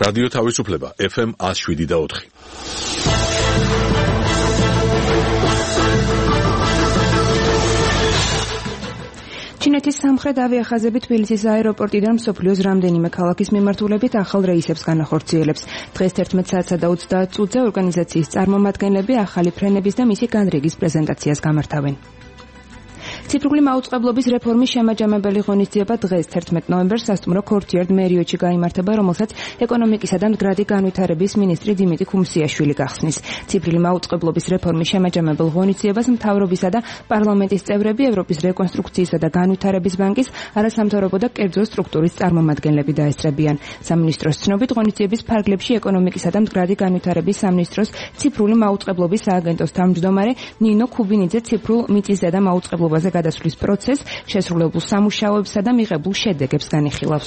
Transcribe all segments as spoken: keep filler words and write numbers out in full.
რადიო თავისუფლება ეფ ემ one oh seven და four. ჩინეთის სამხრეთ ავიახაზები თბილისის აეროპორტიდან მსოფლიოს რამდენიმე ქალაქის მიმართულებით ახალ რეისებს განახორციელებს. დღეს თერთმეტ საათსა და ოცდაათ წუთზე ორგანიზაციის წარმომადგენლები ახალი ფრენების და მისი განრიგის პრეზენტაციას გამართავენ. ციფრული მაუწყებლობის რეფორმის შემაჯამებელი ღონისძიება დღეს თერთმეტ ნოემბერს სასტუმრო ქორთიარდ მერიოტში გაიმართება, რომელსაც ეკონომიკისა და მდგრადი განვითარების მინისტრი დიმიტრი ქუმსიაშვილი გახსნის. ციფრული მაუწყებლობის რეფორმის შემაჯამებელ ღონისძიებას მთავრობისა და პარლამენტის წევრები, ევროპის რეკონსტრუქციისა და განვითარების ბანკის, არასამთავრობო და კერძო სტრუქტურის წარმომადგენლები დაესწრებიან. სამინისტროს ცნობით, ღონისძიების ფარგლებში ეკონომიკისა და მდგრადი განვითარების სამინისტროს ციფრული მაუწყებლობის სააგენტოს თავმჯდომარე ნინო ქუბინიძე ციფრულ მიწის ზედა მაუწყებლობაზე გადასვლის პროცესს, შესრულებულ სამუშაოებსა და მიღებულ შედეგებს განიხილავს.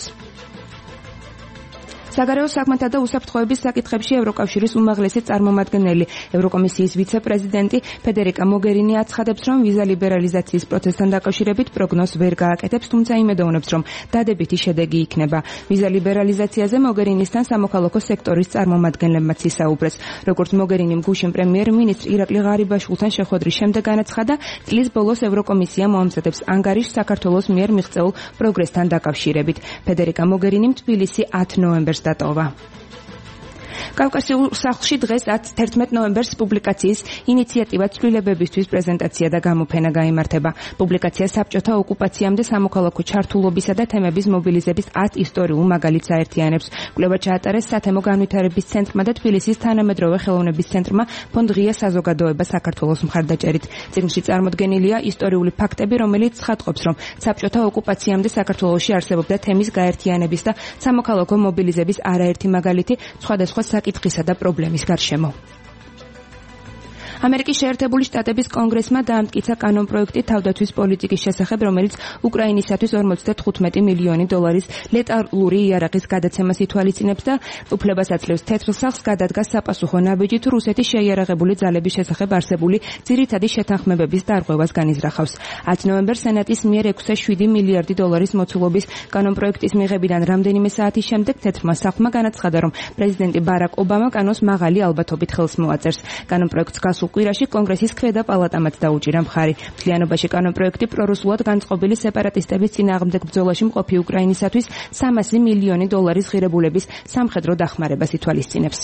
საგარეო საქმეთა და უსაფრთხოების საკითხებში ევროკავშირის უმაღლესი წარმომადგენელი, ევროკომისიის ვიცე-პრეზიდენტი ფედერიკა მოგერინი აცხადებს, რომ ვიზა ლიბერალიზაციის პროცესთან დაკავშირებით პროგნოზს ვერ გააკეთებს, თუმცა იმედოვნებს, რომ დადებითი შედეგი იქნება. ვიზა ლიბერალიზაციაზე მოგერინისთან სამოქალაქო სექტორის წარმომადგენლებმაც ისაუბრეს. როგორც მოგერინიმ გუშინ პრემიერ-მინისტრ ირაკლი ღარიბაშვილთან შეხვედრის შემდეგ განაცხადა, წლის ბოლოს ევროკომისია მოამზადებს ანგარიშს საქართველოს მიერ მიღწეულ პროგრესთან დაკავშირებით. ფედერიკა მოგერინიმ თბილისი ათი ნოემბერს დატოვა. კავკასიურ სახლში დღეს თერთმეტ ნოემბერს პუბლიკაციის ინიციატივა ცვლილებებისთვის პრეზენტაცია და გამოფენა გაიმართება. პუბლიკაცია საბჭოთა ოკუპაციამდე სამოქალაქო ჩართულობისა და თემების მობილიზების ათ ისტორიულ მაგალითს აერთიანებს. კვლევა ჩაატარეს სათემო განვითარების ცენტრმა და თბილისის თანამედროვე ხელოვნების ცენტრმა ფონდ ღია საზოგადოება საქართველოს მხარდაჭერით. წიგნში წარმოდგენილია ისტორიული ფაქტები, რომელიც ცხადყოფს, რომ საბჭოთა ოკუპაციამდე საქართველოში არსებობდა თემის გაერთიანების და სამოქალაქო მობილიზების არაერთი მაგალითი სხვადასხვა საკითხისა და პრობლემის გარშემო. ამერიკის შეერთებული შტატების კონგრესმა დაამტკიცა კანონპროექტი თავდაცვის პოლიტიკის შესახებ, რომელიც უკრაინისათვის ორმოცდათხუთმეტი მილიონი დოლარის ლეტალური იარაღის გადაცემას ითვალისწინებს და უფლებას აძლევს თეთრ სახლს გადადგას საპასუხო ნაბიჯით რუსეთის შეიარაღებული ძალების შესახებ არსებული ძირითადი შეთანხმებების დარღვევას განიზრახავს. ათი ნოემბერს სენატის მიერ ექვსი და შვიდი მილიარდი დოლარის მოცულობის კანონპროექტის მიღებიდან რამდენიმე საათის შემდეგ თეთრმა სახლმა განაცხადა, რომ პრეზიდენტი ბარაკ ობამა კანონს მაღალი ალბათობით ხელს მოაწერს. კანონპროექტს გასულ კვირაში კონგრესის ქვედა პალატამაც დაუჭირა მხარი. მთლიანობაში კანონპროექტი პრორუსულად განწყობილი სეპარატისტების წინააღმდეგ ბრძოლაში მყოფი უკრაინისათვის სამასი მილიონი დოლარის ღირებულების სამხედრო დახმარებას ითვალისწინებს.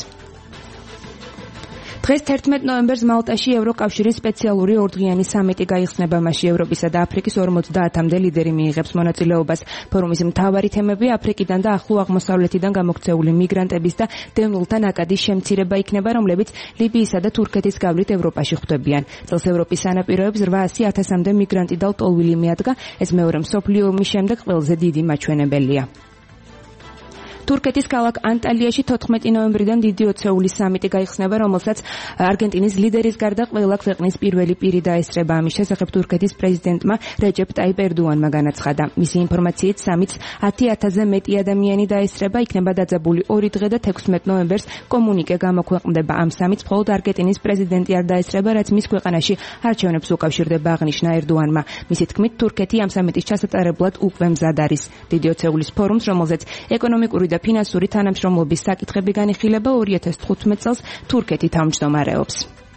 დღეს თერთმეტ ნოემბერს მალტაში ევროკავშირის სპეციალური ორდღიანი სამიტი გაიხსნება, მასში ევროპისა და აფრიკის ორმოცდაათამდე ლიდერი მიიღებს მონაწილეობას. ფორუმის მთავარი თემები აფრიკიდან და ახლო აღმოსავლეთიდან გამოქცეული მიგრანტების და დევნილთა ნაკადის შემცირება იქნება, რომლებიც ლიბიისა და თურქეთის გავლით ევროპაში ხვდებიან. წელს ევროპის სანაპიროებს რვაასი ათასამდე მიგრანტი და ლტოლვილი მიადგა, ეს მეორე მსოფლიო ომის შემდეგ ყველაზე დიდი მაჩვენებელია. თურქეთის ქალაქ ანტალიაში თოთხმეტი ნოემბრიდან დიდი ოცეულის სამიტი გაიხსნება, რომელსაც არგენტინის ლიდერის გარდა ყველა ქვეყნის პირველი პირი დაესწრება. ამის შესახებ თურქეთის პრეზიდენტმა რეჯეპ ტაიპ ერდოანმა განაცხადა. მისი ინფორმაციით სამიტს ათი ათასზე მეტი ადამიანი დაესწრება, იქნება დაძაბული ორი დღე და თექვსმეტ ნოემბერს კომუნიკე გამოქვეყნდება. ამ სამიტს მხოლოდ არგენტინის პრეზიდენტი არ დაესწრება, რაც მის ქვეყანაში არჩევნებს უკავშირდება, აღნიშნა ერდოანმა. მისი თქმით, თურქეთი ამ სამიტის ჩასატარებლად უკვე მზად არის. დიდი ოცეულის ფორუმს, რომელზეც ეკონომიკური და ფინანსური თანამშრომლობის საკითხები განიხილება, ორი ათას თხუთმეტ წელს თურქეთი თავმჯდომარეობს.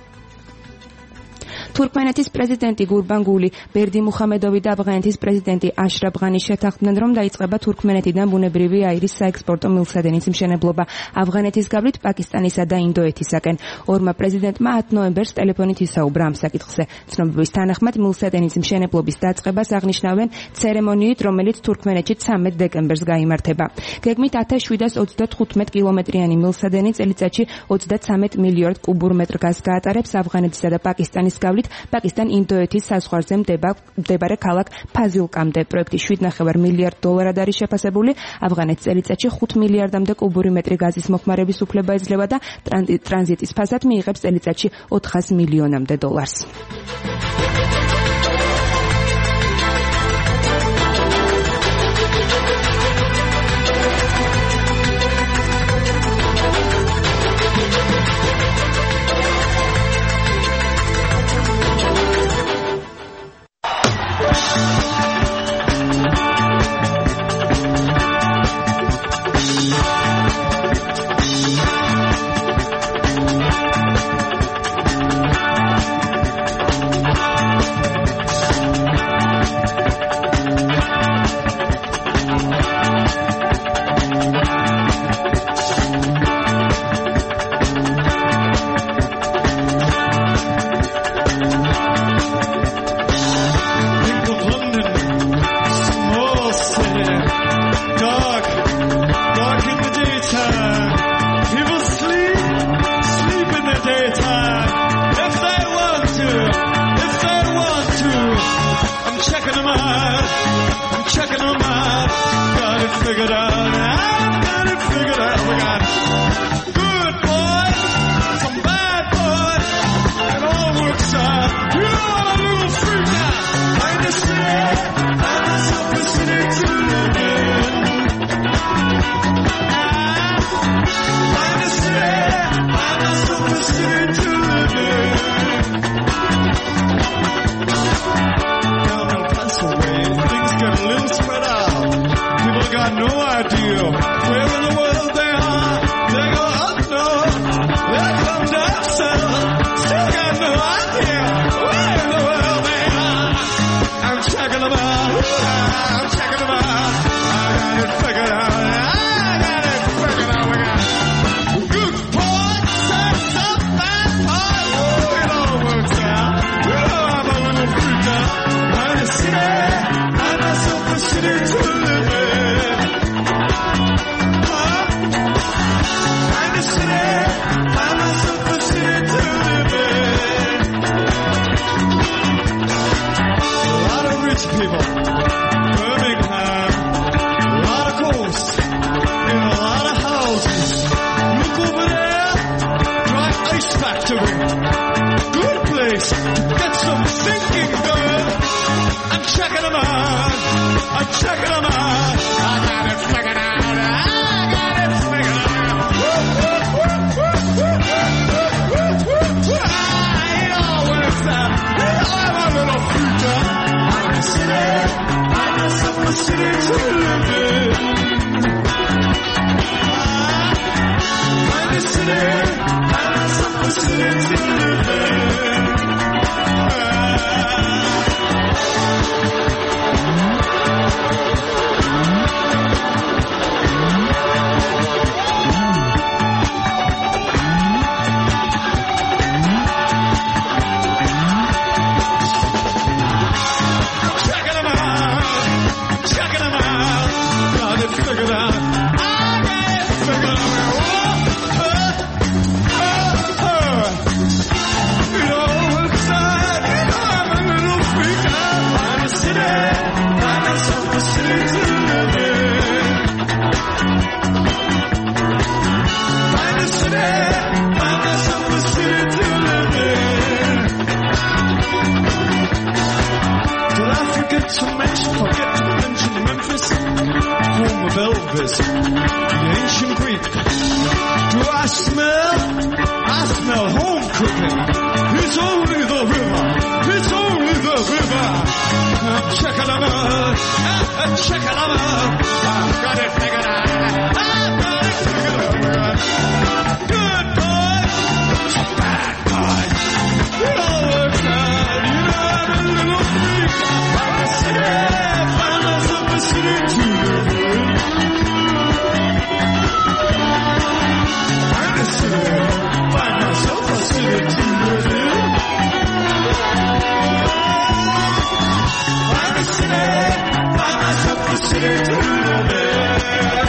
თურქმენეთის პრეზიდენტი გურბანგული ბერდიმუხამედოვი და ავღანეთის პრეზიდენტი აშრაფ ღანი შეთანხმდნენ, რომ დაიწყება თურქმენეთიდან ბუნებრივი აირის საექსპორტო მილსადენის მშენებლობა ავღანეთის გავლით პაკისტანისა და ინდოეთისაკენ. ორმა პრეზიდენტმა ათი ნოემბერს ტელეფონით ისაუბრა ამ საკითხზე. ცნობების თანახმად მილსადენის მშენებლობის დაწყებას აღნიშნავენ ცერემონიით, რომელიც თურქმენეთში ცამეტ დეკემბერს გაიმართება. გეგმით ათას შვიდას ოცდათხუთმეტ კილომეტრიანი მილსადენი წელიწადში ოცდაცამეტ მილიარდ კუბურ მეტრ გაზს გაატარებს ავღანეთისა და პაკისტანის გავლით პაკისტან-ინდოეთის საზღვარზე მდებარე ქალაქ ფაზილკამდე. პროექტი შვიდ ნახევარ მილიარდ დოლარად არის შეფასებული. ავღანეთს წელიწადში ხუთი მილიარდამდე კუბური მეტრი გაზის მოხმარების უფლება ეძლევა და ტრანზიტის ფასად მიიღებს წელიწადში ოთხას მილიონამდე დოლარს. checking them out. I'm checking them out. Got it figured out. I've got it figured out. We got good boys, some bad boys. It all works out. You know I'm a little freak out. I understand. I'm a simplicity to live in. I understand. I'm a simplicity to live in. Down in Pennsylvania, things get a little spread out. People got no idea where in the world they are. They go up north, they come down south. Still got no idea where in the world they are. I'm checking them out. I'm checking them out. I got it figured out. I got it figured out. We got good boys, some bad boys. Oh, it all works out. You know I'm a little freaked out. I'm a city. I'm a super city to live in. Huh? I'm a city. I'm a super city to live in. A lot of rich people. Birmingham. A lot of coast. In a lot of houses. Look over there. Dry ice factory. Good place to get some thinking done. I'm checking them out. I'm checking them out. I got it figured out. I got it figured out. Woo, woo, woo, woo, woo, woo, woo, woo. Ah, it all works out. You know I'm a little freaked out. I'm a city. I'm a super city to live in. Ah, I'm a city. I'm a super city to live in. Checking them out. Checking them out. Got it figured out. I got it figured out. Oh, oh, oh. It all works out. You know I'm a little freak out. I'm a city. I'm a super city to live in. I'm a city. I'm a super city to live in. Did I forget to mention, forget to mention Memphis, home of Elvis, the ancient Greek. Do I smell? I smell home cooking. It's only the river. It's only the river. I'm checking them out. I'm checking them out. I've got it figured out. I've got it figured out. Good boys. Some bad boys. It all works out. You know I'm a little freak. I'm a city. I'm a super city to live in. I'm a city. Find myself a city to live in. I'm a city. Find myself a city to live in.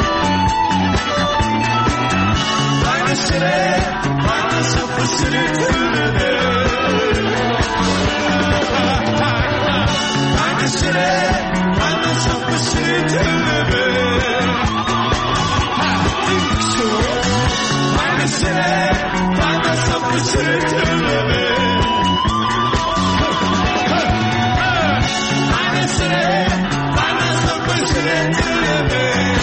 I'm a city. Find myself a city to live in. I'm a city. Find myself a city to live in. I think so. I'm a city. Find myself a city to live in. I'm a city. Find myself a city to live in.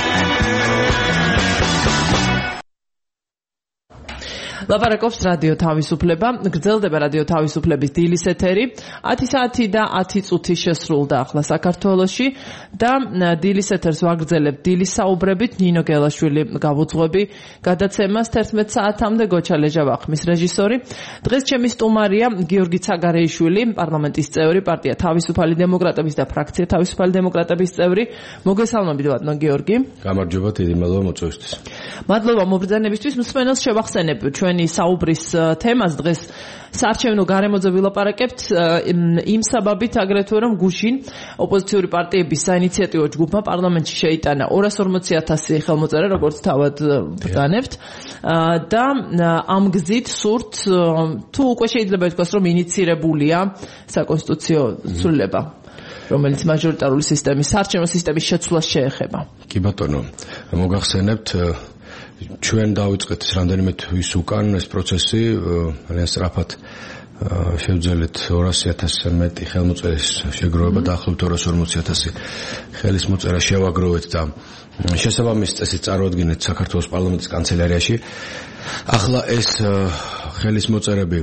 ლაპარაკობს რადიო თავისუფლება, გრძელდება რადიო თავისუფლების დილის ეთერი. ათი საათი და ათი წუთი შესრულდა ახლა საქართველოში და დილის ეთერს ვაგრძელებთ დილის საუბრებით. ნინო გელაშვილი გავუძღვები გადაცემას თერთმეტ საათამდე. გოჩა ლეჟავახმის რეჟისორი. დღეს ჩემი სტუმარია გიორგი ცაგარეიშვილი, პარლამენტის წევრი, პარტია თავისუფალი დემოკრატების და ფრაქცია თავისუფალი დემოკრატების წევრი. მოგესალმებით ბატონო გიორგი. გამარჯობა, დიდი მადლობა მოწვევისთვის. მადლობა მობრძანებისთვის. მსმენელს შევახსენებ ჩვენი ჩვენი საუბრის თემას დღეს საარჩევნო გარემოზე ვილაპარაკებთ იმ საბაბით აგრეთვე რომ გუშინ ოპოზიციური პარტიების საინიციატივო ჯგუფმა პარლამენტში შეიტანა ორას ორმოცი ათასი ხელმოწერა, როგორც თავად ვბრძანებთ და ამ გზით სურთ თუ უკვე შეიძლება ითქვას რომ ინიცირებულია საკონსტიტუციო ცვლილება, რომელიც მაჟორიტარული სისტემის საარჩევნო სისტემის შეცვლას შეეხება. კი ბატონო, მოგახსენებთ ჩვენ დავიწყეთ რამდენიმე თვის უკან ეს პროცესი, ძალიან სწრაფად შევძელეთ ორასი ათასზე მეტი ხელმოწერის შეგროვება, დაახლოებით ორას ორმოცი ათასი ხელის მოწერა შევაგროვეთ და შესაბამის წესით წარუადგინეთ საქართველოს პარლამენტის კანცელარიაში. ახლა ეს ხელის მოწერები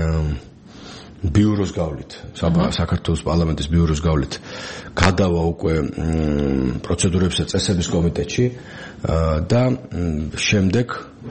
ბიუროს გავლით, საქართველოს პარლამენტის ბიუროს გავლით გადავა უკვე პროცედურების და წესების კომიტეტში და შემდეგ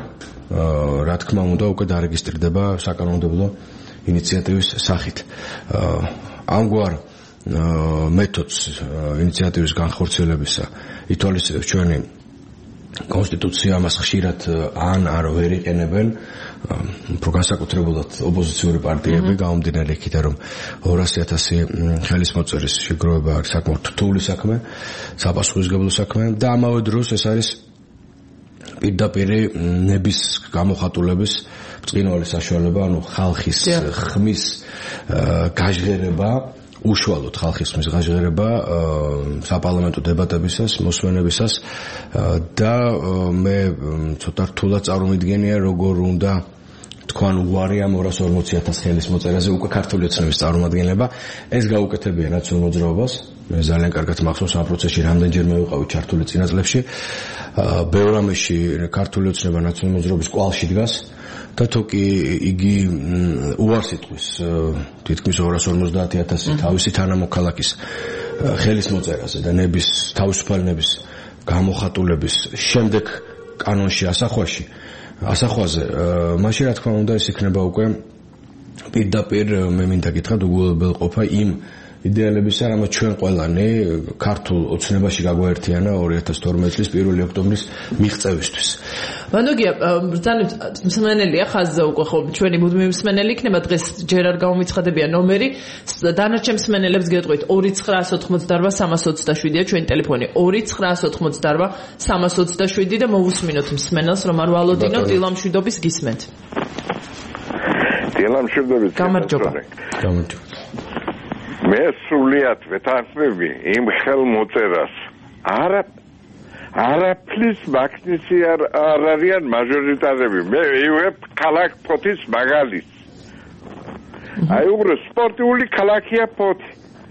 რა თქმა უნდა უკვე დარეგისტრირდება საკანონმდებლო ინიციატივის სახით. ამგვარ მეთოდს ინიციატივის განხორციელებისა ითვალისწინებს ჩვენი კონსტიტუცია, ამას ხშირად ან არ ვერ იყენებენ უფრო განსაკუთრებულად ოპოზიციური პარტიები, გამომდინარე იქიდან რომ ორასი ათასი ხელის მოწერის შეგროვება არის საკმაოდ რთული საქმე, საპასუხისმგებლო საქმე და ამავე დროს ეს არის პირდაპირ ნების გამოხატულების ბრწყინვალე საშუალება, ანუ ხალხის ხმის გაჟღერება, უშუალოდ ხალხის ხმის გაჟღერება საპარლამენტო დებატებისას, მოსმენებისას და მე ცოტა რთულად წარმოვიდგენია როგორ უნდა თქვან უარი ამ ორას ორმოცი ათას ხელის მოწერაზე უკვე ქართული ოცნების წარმომადგენლება. ეს გაუკეთებია ნაციონალურ მოძრაობას. მე ძალიან კარგად მახსოვს ამ პროცესში რამდენჯერმე ვიყავი ჩართული წინა წლებში. ბევრ რამეში ქართული ოცნება ნაციონალურ მოძრაობის კვალში დგას და თუკი იგი უარს იტყვის თითქმის ორას ორმოცდაათი ათასი თავისი თანამოქალაქის ხელის მოწერაზე და ნების თავისუფალი ნების გამოხატულების შემდეგ კანონში ასახვაში ასახვაზე, მაშინ რა თქმა უნდა ეს იქნება უკვე პირდაპირ მე მინდა გითხრათ უგულებელყოფა იმ იდეალებისა, რამაც ჩვენ ყველანი ქართულ ოცნებაში გაგვაერთიანა ორი ათას თორმეტი წლის პირველი ოქტომბრის მიღწევისთვის. ბანოგია, ბრძანებთ მსმენელია ხაზზე უკვე ხო ჩვენი მუდმივი მსმენელი იქნება დღეს ჯერ არ გამომიცხადებია ნომერი, დანარჩენ მსმენელებს გეტყვით ორი ცხრაას ოთხმოცდარბა სამას ოცდაშვიდია ჩვენი ტელეფონი ორი ცხრაას ოთხმოცდარბა სამას ოცდაშვიდი და მოვუსმინოთ მსმენელს რომ არ ვალოდინო დილამშვიდობის გისმენთ. დილამშვიდობის გამარჯობა. გამარჯობა. მე სრულიად ვეთანხმები იმ ხელმოწერას. არა არაფრის მაგნისი არ არიან მაჟორიტარები. მე ვიღებ ქალაქ ფოთის მაგალითს. აი უბრალოდ სპორტული ქალაქია ფოთი.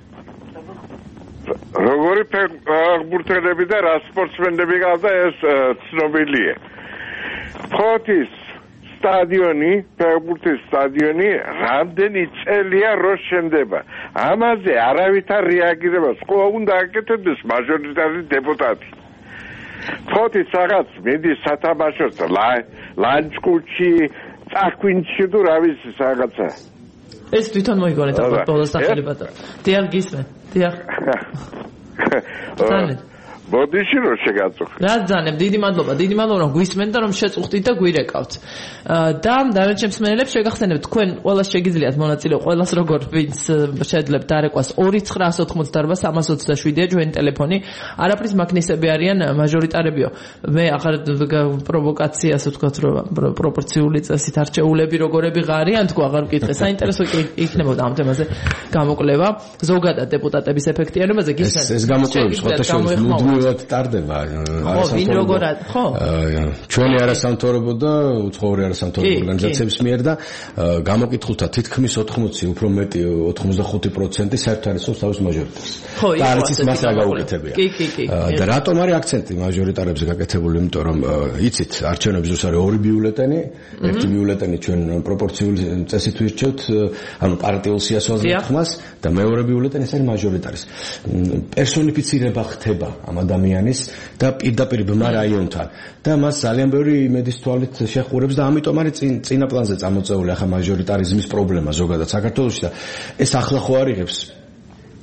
როგორი ფეხბურთელები და რა სპორტსმენები გავდა ეს ცნობილია. ფოთის სტადიონი, ფეხბურთის სტადიონი რამდენი წელია რო შენდება. ამაზე არავითარ რეაგირებას ხო უნდა აკეთებდეს მაჟორიტარი დეპუტატი. ფოთის რაღაც მიდის სათამაშოს ლანჩკუთში, წაკვინში თუ რა ვიცი რაღაცა. ეს თვითონ მოიგონეთ ახლა ბოლოს სახელებად. დიახ გისმენთ. დიახ. ბრძანეთ. ბოდიში რო შეგაწუხეთ. რა ბრძანებ, დიდი მადლობა, დიდი მადლობა რომ გვისმენთ და რომ შეწუხდით და გვირეკავთ. და დანარჩენ მსმენელებს შეგახსენებთ, თქვენ ყველას შეგიძლიათ მონაწილეობა, ყველას როგორ ვინც შეძლებთ დარეკვას ორი ცხრაას ოთხმოცდაარბა სამას ოცდაშვიდია ჩვენი ტელეფონი. არაფრის მაგნისები არიან მაჟორიტარებიო. მე ახლა პროვოკაციას ვთქვათ რომ პროპორციული წესით არჩეულები როგორები ღარიან თქვა აღარ ვკითხე. საინტერესო იქნებოდა ამ თემაზე გამოკვლევა. ზოგადად დეპუტატების ეფექტიანობაზე გისმენთ. ეს გამოკვლევა სხვათა შორის მუდმივად ტარდება. ხო, ვინ როგორად, ხო? ჩვენი არასამთავრობო და უცხოური არასამთავრობო ორგანიზაციების მიერ და გამოკითხულთა თითქმის ოთხმოცი, უფრო მეტი ოცდახუთი პროცენტი საერთოდ არის თავის მაჟორიტარს. ხო, და არის ის მას რა გაუკეთებია. კი, კი, კი. და რატომ არის აქცენტი მაჟორიტარებზე გაკეთებული? იმიტომ რომ იცით, არჩევნების დროს არის ორი ბიულეტენი, ერთი ბიულეტენი ჩვენ პროპორციული წესით ვირჩევთ, ანუ პარტიულ სიასვალზე ხმას და მეორე ბიულეტენი ეს არის მაჟორიტარის. პერსონიფიცირება ხდება ამ ადამიანის და პირდაპირ ბმა რაიონთან და მას ძალიან ბევრი იმედის თვალით შეხურებს და ამიტომ არის წინა პლანზე წამოწეული ახლა მაჟორიტარიზმის პრობლემა ზოგადად საქართველოში და ეს ახლა ხო არ იღებს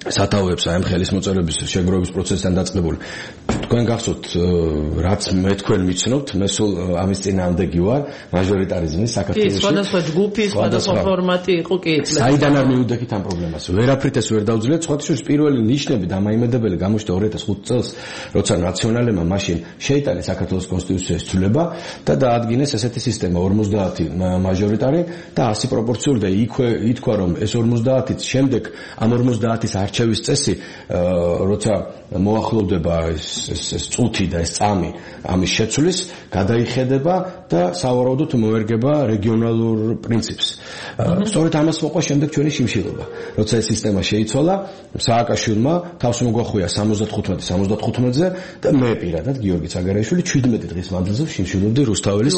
სათავეებს აი ამ ხელის მოწერების შეგროვების პროცესთან დაწყებული. თქვენ გახსოვთ რაც მე თქვენ მიცნობთ, მე სულ ამის წინააღმდეგი ვარ მაჟორიტარიზმის საქართველოში. კი, სხვადასხვა ჯგუფი, სხვადასხვა ფორმატი იყო კი. საიდან არ მივიდექით ამ პრობლემას? ვერაფრით ეს ვერ დავძლიათ, სხვადასხვა პირველი ნიშნები დამაიმედებელი გამოჩნდა ორი ათას ხუთი წელს, როცა ნაციონალებმა მაშინ შეიტანეს საქართველოს კონსტიტუციის ცვლილება და დაადგინეს ესეთი სისტემა ორმოცდაათი მაჟორიტარი და ასი პროპორციული და იქვე ითქვა რომ ეს ორმოცდაათიც შემდეგ ამ ორმოცდაათის არჩევის წესი, როცა მოახლოვდება ეს ეს წუთი და ეს წამი ამის შეცვლის, გადაიხედება და სავარაუდოდ მოერგება რეგიონალურ პრინციპს. სწორედ ამას მოყვა შემდეგ ჩვენი შიმშილობა. როცა ეს სისტემა შეიცვალა, სააკაშვილმა თავს მოგვახვია სამოცდათხუთმეტი სამოცდათხუთმეტზე და მე პირადად გიორგი ცაგარაიშვილი შვიდმეტი დღის მანძილზე შიმშილობდი რუსთაველის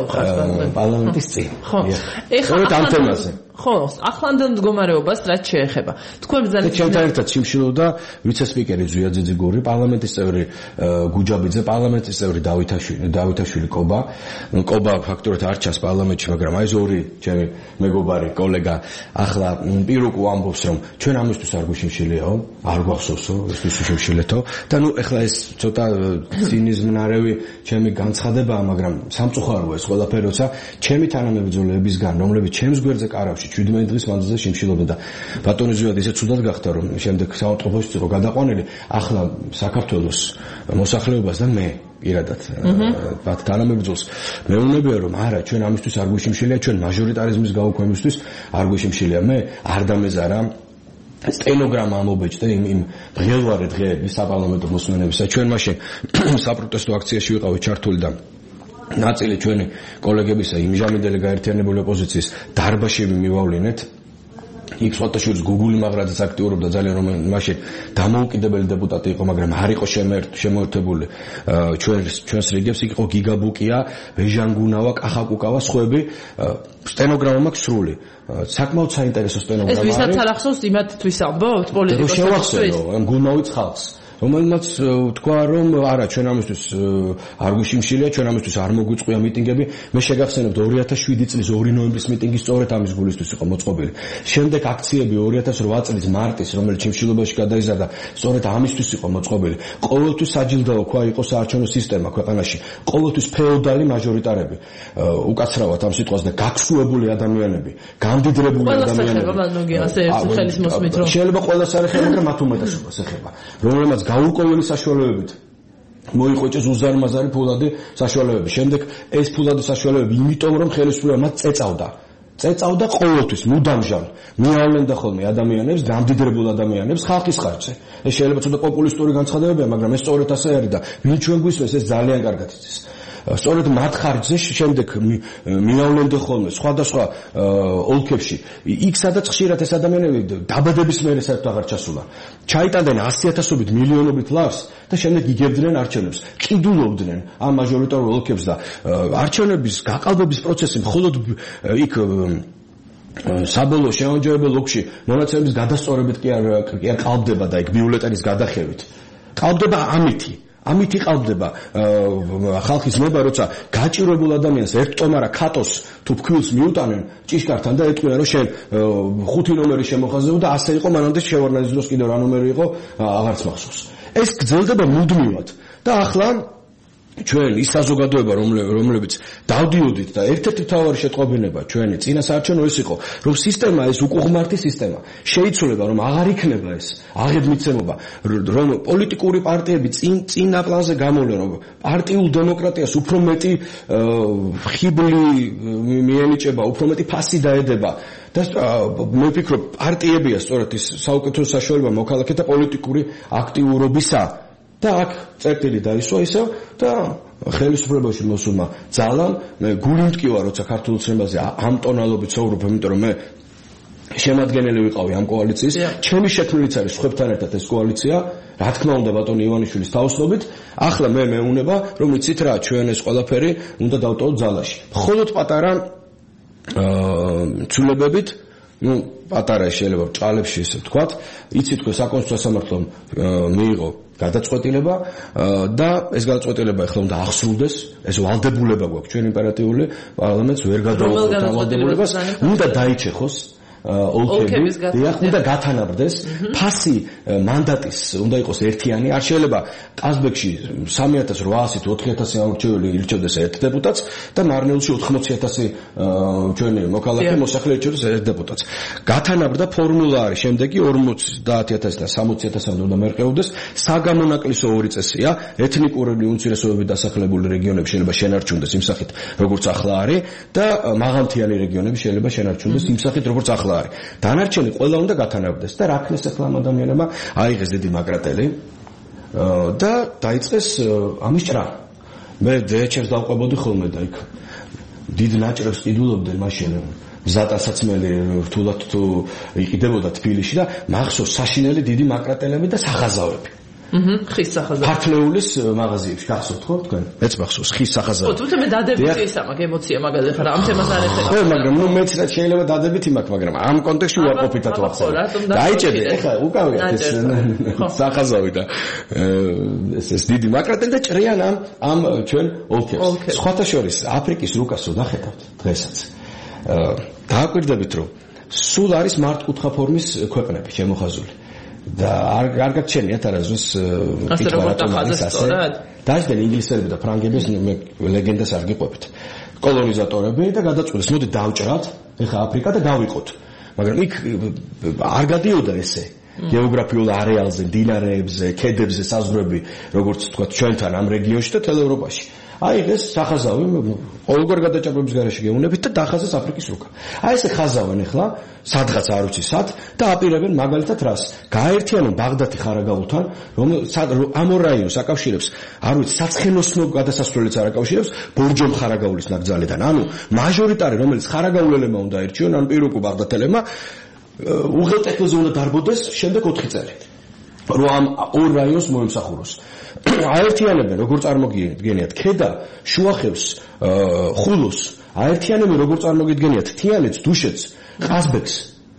პარლამენტის წინ. ხო. სწორედ ამ თემაზე. ხო, ახლანდელ მდგომარეობას რაც შეეხება. თქვენ ბრძანეთ ჩემთან ერთად შიმშილობდა ვიცე-სპიკერი ზვია ძიძიგური, პარლამენტის წევრი გუჯაბიძე, პარლამენტის წევრი დავითაშვილი, დავითაშვილი კობა. კობა ფაქტობრივად არ ჩანს პარლამენტში, მაგრამ აი ეს ორი ჩემი მეგობარი, კოლეგა ახლა პირუკუ ამბობს, რომ ჩვენ ამისთვის არ გვიშიმშილიაო, არ გვახსოვსო, ესთვის ვიშიმშილეთო და ნუ ეხლა ეს ცოტა ცინიზმნარევი ჩემი განცხადებაა, მაგრამ სამწუხაროა ეს ყველაფერი, როცა ჩემი თანამებრძოლეებისგან, რომლებიც ჩემს გვერდზე კარავში შვიდმეტი დღის მანძილზე შიმშილობდა და ბატონი ზვიად ისე ცუდად გახდა რომ შემდეგ საავადმყოფოში იყო გადაყვანილი ახლა საქართველოს მოსახლეობას და მე პირადად ბათ თანამებრძოლს მეუბნებია რომ არა ჩვენ ამისთვის არ გვიშიმშილია ჩვენ მაჟორიტარიზმის გაუქმებისთვის არ გვიშიმშილია მე არ დამეზარა სტენოგრამა ამობეჭდა იმ იმ ღელვარე დღეების საპარლამენტო მოსმენებისა ჩვენ მაშინ საპროტესტო აქციაში ვიყავით ჩართული და ნაწილი ჩვენი კოლეგებისა იმჟამიდელი გაერთიანებული ოპოზიციის დარბაზში მივავლინეთ იქ სხვადასხვა გუგული მაგრაძეც აქტიურობდა ძალიან რომ მაშინ დამოუკიდებელი დეპუტატი იყო მაგრამ არ იყო შემოერთებული ჩვენს ჩვენს რიგებს იქ იყო გიგაბუკია ვეჟანგუნავა კახაკუკავა სხვები სტენოგრამა მაქვს სრული საკმაოდ საინტერესო სტენოგრამა არის ეს ვისაც არ ახსოვს იმათთვის ამბობთ პოლიტიკოსებისთვის ამ გუნავიც ხალხს რომელმაც თქვა რომ არა ჩვენ ამისთვის არ გვიშიმშილია ჩვენ ამისთვის არ მოგვიწყვია მიტინგები მე შეგახსენებთ ორი ათას შვიდი წლის ორი ნოემბრის მიტინგი სწორედ ამის გულისთვის იყო მოწყობილი შემდეგ აქციები ორი ათას რვა წლის მარტის რომელიც შიმშილობაში გადაიზარდა სწორედ ამისთვის იყო მოწყობილი ყოველთვის საჯილდაო ქვა იყო საარჩევნო სისტემა ქვეყანაში ყოველთვის ფეოდალი მაჟორიტარები უკაცრავად ამ სიტყვას და გაქსუებული ადამიანები გამდიდრებული ადამიანები შეიძლება ყველას არ ეხება მაგრამ მათ უმეტესობას ეხება რომელმაც გაურკვეველი საშუალებებით მოიყვეჭეს უზარმაზარი ფულადი საშუალებები. შემდეგ ეს ფულადი საშუალებები იმიტომ რომ ხელისუფლება მათ წეწავდა. წეწავდა ყოველთვის მუდამჟარ მიავლენდა ხოლმე ადამიანებს, გამდიდრებულ ადამიანებს ხალხის ხარჯზე. ეს შეიძლება ცოტა პოპულისტური განცხადებებია, მაგრამ ეს სწორედ ასე არის და ვინ ჩვენ გვისმენს ეს ძალიან კარგად იცის. სწორედ მათ ხარჯზე შემდეგ მიავლენდა ხოლმე სხვადასხვა ოლქებში იქ სადაც ხშირად ეს ადამიანები დაბადების მერე საერთოდ აღარ ჩასულა ჩაიტანდნენ ასი ათასობით მილიონობით ლარს და შემდეგ იგებდნენ არჩევნებს ყიდულობდნენ ამ მაჟორიტარულ ოლქებს და არჩევნების გაყალბების პროცესი მხოლოდ იქ საბოლოო შემოჯერებელ ოლქში მონაცემების გადასწორებით კი არ კი არ ყალბდება და იქ ბიულეტენის გადახევით ყალბდება ამითი ამით იყალბდება ხალხის ნება, როცა გაჭირებულ ადამიანს ერთ ტომარა ქატოს თუ ფქვილს მიუტანენ ჭიშკართან და ეტყვიან რომ შენ ხუთი ნომერი შემოხაზებო და ასე იყო მანამდე შევარნაძის დროს კიდევ რა ნომერი იყო აღარც მახსოვს. ეს გრძელდება მუდმივად და ახლა ჩვენ ის საზოგადოება რომლებიც დავდიოდით და ერთ-ერთი მთავარი შეტყობინება ჩვენი წინა საარჩევნო ის იყო რომ სისტემა ეს უკუღმართი სისტემა შეიცვლება რომ აღარ იქნება ეს აღებმიცემობა რომ პოლიტიკური პარტიები წინ წინა პლანზე გამოვლენ რომ პარტიულ დემოკრატიას უფრო მეტი ხიბლი მიენიჭება უფრო მეტი ფასი დაედება და მე ვფიქრობ პარტიებია სწორედ ის საუკეთესო საშუალება მოქალაქეთა პოლიტიკური აქტიურობისა და აქ წერტილი დაისვა ისევ და ხელისუფლებაში მოსულმა ძალამ მე გული მტკივა როცა ქართულ ცნებაზე ამ ტონალობით საუბრობ იმიტომ რომ მე შემადგენელი ვიყავი ამ კოალიციის ჩემი შექმნილიც არის სხვებთან ერთად ეს კოალიცია რა თქმა უნდა ბატონი ივანიშვილის თავსნობით ახლა მე მეუნება რომ იცით რა ჩვენ ეს ყველაფერი უნდა დავტოვოთ ძალაში მხოლოდ პატარა ცვლილებებით ну პატარა შეიძლება ჭალებში ესე ვთქვათ იცით თქვენ საკონსტიტუციო სამართლომ მიიღო გადაწყვეტილება და ეს გადაწყვეტილება ახლა უნდა ახსრულდეს ეს ვალდებულება გვაქვს ჩვენ იმპერატიული პარლამენტს ვერ გადაუღოთ ამ ვალდებულებას უნდა დაიჩეხოს ოლქები დიახ უნდა გათანაბრდეს ფასი მანდატის უნდა იყოს ერთიანი არ შეიძლება ყაზბეგში სამი ათას ოთხასი თუ ოთხი ათასი ამორჩეველი ირჩევდეს ერთ დეპუტატს და მარნეულში ოთხმოცი ათასი ჩვენი მოქალაქე მოსახლე ირჩევდეს ერთ დეპუტატს გათანაბრდა ფორმულა არის შემდეგი ორმოცდაათი ათასი და სამოცი ათასამდე უნდა მერყეოდეს საგამონაკლისო ორი წესია ეთნიკური უმცირესობები დასახლებული რეგიონები შეიძლება შენარჩუნდეს იმ სახით როგორც ახლა არის და მაღალმთიანი რეგიონები შეიძლება შენარჩუნდეს იმ სახით როგორც ახლა არის დანარჩენი ყველა უნდა გათანაბრდეს და რა ქნეს ახლა ამ ადამიანებმა აიღეს დიდი მაკრატელი და დაიწყეს ამის ჭრა მე დეჩერს დავყვებოდი ხოლმე და იქ დიდ ნაჭრებს ყიდულობდნენ მაშინ მზატასაცმელი რთულად თუ იყიდებოდა თბილისში და მახსოვს საშინელი დიდი მაკრატელები და სახაზავები აჰა ხის სახაზავები ქართლეულის მაღაზიებში გახსოვთ ხო თქვენ მეც მახსოვს ხის სახაზავები ხო თუმცა მე დადებითი ის ამაგ ემოცია მაგაზე ხარ ამ თემას არ ეხება ხო მაგრამ ნუ მეც რა შეიძლება დადებითი მაქვს მაგრამ ამ კონტექსტში უარყოფითად ვახსენე დაიჭედე ეხლა უკავია ეს სახაზავი და ეს ეს დიდი მაკრატელი და ჭრიან ამ ამ ჩვენ ოლქებს სხვათა შორის აფრიკის რუკას ვნახეთ დღესაც დააკვირდებით რომ სულ არის მართკუთხა ფორმის ქვეყნები შემოხაზული და არ არ გაჩენიათ არასდროს კითხვა რატომაც ასე დაიწყდნენ ინგლისელები და ფრანგები მე ლეგენდას არ გიყვებით კოლონიზატორები და გადაწყვეტეს მოდი დავჭრათ ეხა აფრიკა და გავიყოთ მაგრამ იქ არ გადიოდა ესე გეოგრაფიულ არეალზე მდინარეებზე ქედებზე საზღვრები როგორც თქვა ჩვენთან ამ რეგიონში და თელ ევროპაში აიღეს სახაზავი ყოველგვარ გადაჭრების გარეშე გეუნებით და დახაზეს აფრიკის რუკა. აი ესე ხაზავენ ახლა სადღაც არ ვიცი სად და აპირებენ მაგალითად რას გაერთიანონ ბაღდათი ხარაგაულთან რომ ამ ორ რაიონს აკავშირებს არ ვიცი საცხენოსნო გადასასვლელიც არ აკავშირებს ბორჯომ ხარაგაულის ნაკრძალიდან ანუ მაჟორიტარი რომელიც ხარაგაულელებმა უნდა ერჩიონ ან პირუკუ ბაღდათელებმა უღელტეხილზე უნდა დარბოდეს შემდეგ ოთხი წელი რომ ამ ორ რაიონს მოემსახუროს აერთიანებენ როგორ წარმოგიდგენიათ ქედა შუახევს ხულოს აერთიანებენ როგორ წარმოგიდგენიათ თიანეთს დუშეთს ყაზბეგს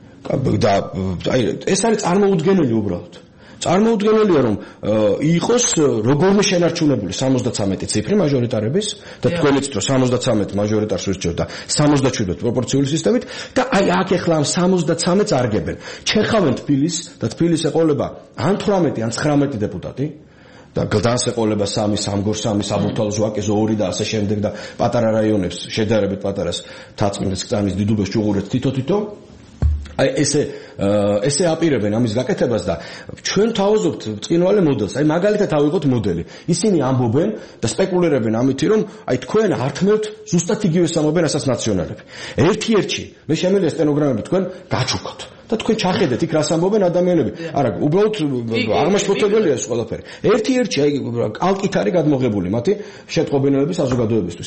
და აი ეს არის წარმოუდგენელი უბრალოდ წარმოუდგენელია რომ იყოს როგორმე შენარჩუნებული სამოცდათვრამეტი ციფრი მაჟორიტარების და თქვენიც რომ სამოცდათვრამეტი მაჟორიტარს ურჩევთ და სამოცდაშვიდ პროპორციული სისტემით და აი აქ ახლა ამ სამოცდათვრამეტს არგებენ ჩეხავენ თბილისს და თბილისს ეყოლება ან თვრამეტი ან ცხრამეტი დეპუტატი და გლდანს ეყოლება სამი სამგორ სამი საბურთალოს ვაკეზე ორი და ასე შემდეგ და პატარა რაიონებს შედარებით პატარას თაწმინდის კწამის დიდუბეს ჭუღურეთს თითო-თითო აი ესე ესე აპირებენ ამის გაკეთებას და ჩვენ თავაზობთ წინვალე მოდელს. აი მაგალითად ავიღოთ მოდელი. ისინი ამბობენ და სპეკულირებენ ამით რომ აი თქვენ ართმევთ ზუსტად იგივეს ამბობენ რასაც ნაციონალები. ერთი-ერთი მე შემიძლია სტენოგრამები თქვენ გაჩუქოთ. და თქვენ ჩახედეთ იქ რას ამბობენ ადამიანები. არა, უბრალოდ აღმაშფოთებელია ეს ყველაფერი. ერთი-ერთი აი ალკით არის გადმოღებული მათი შეტყობინებების საზოგადოებისთვის.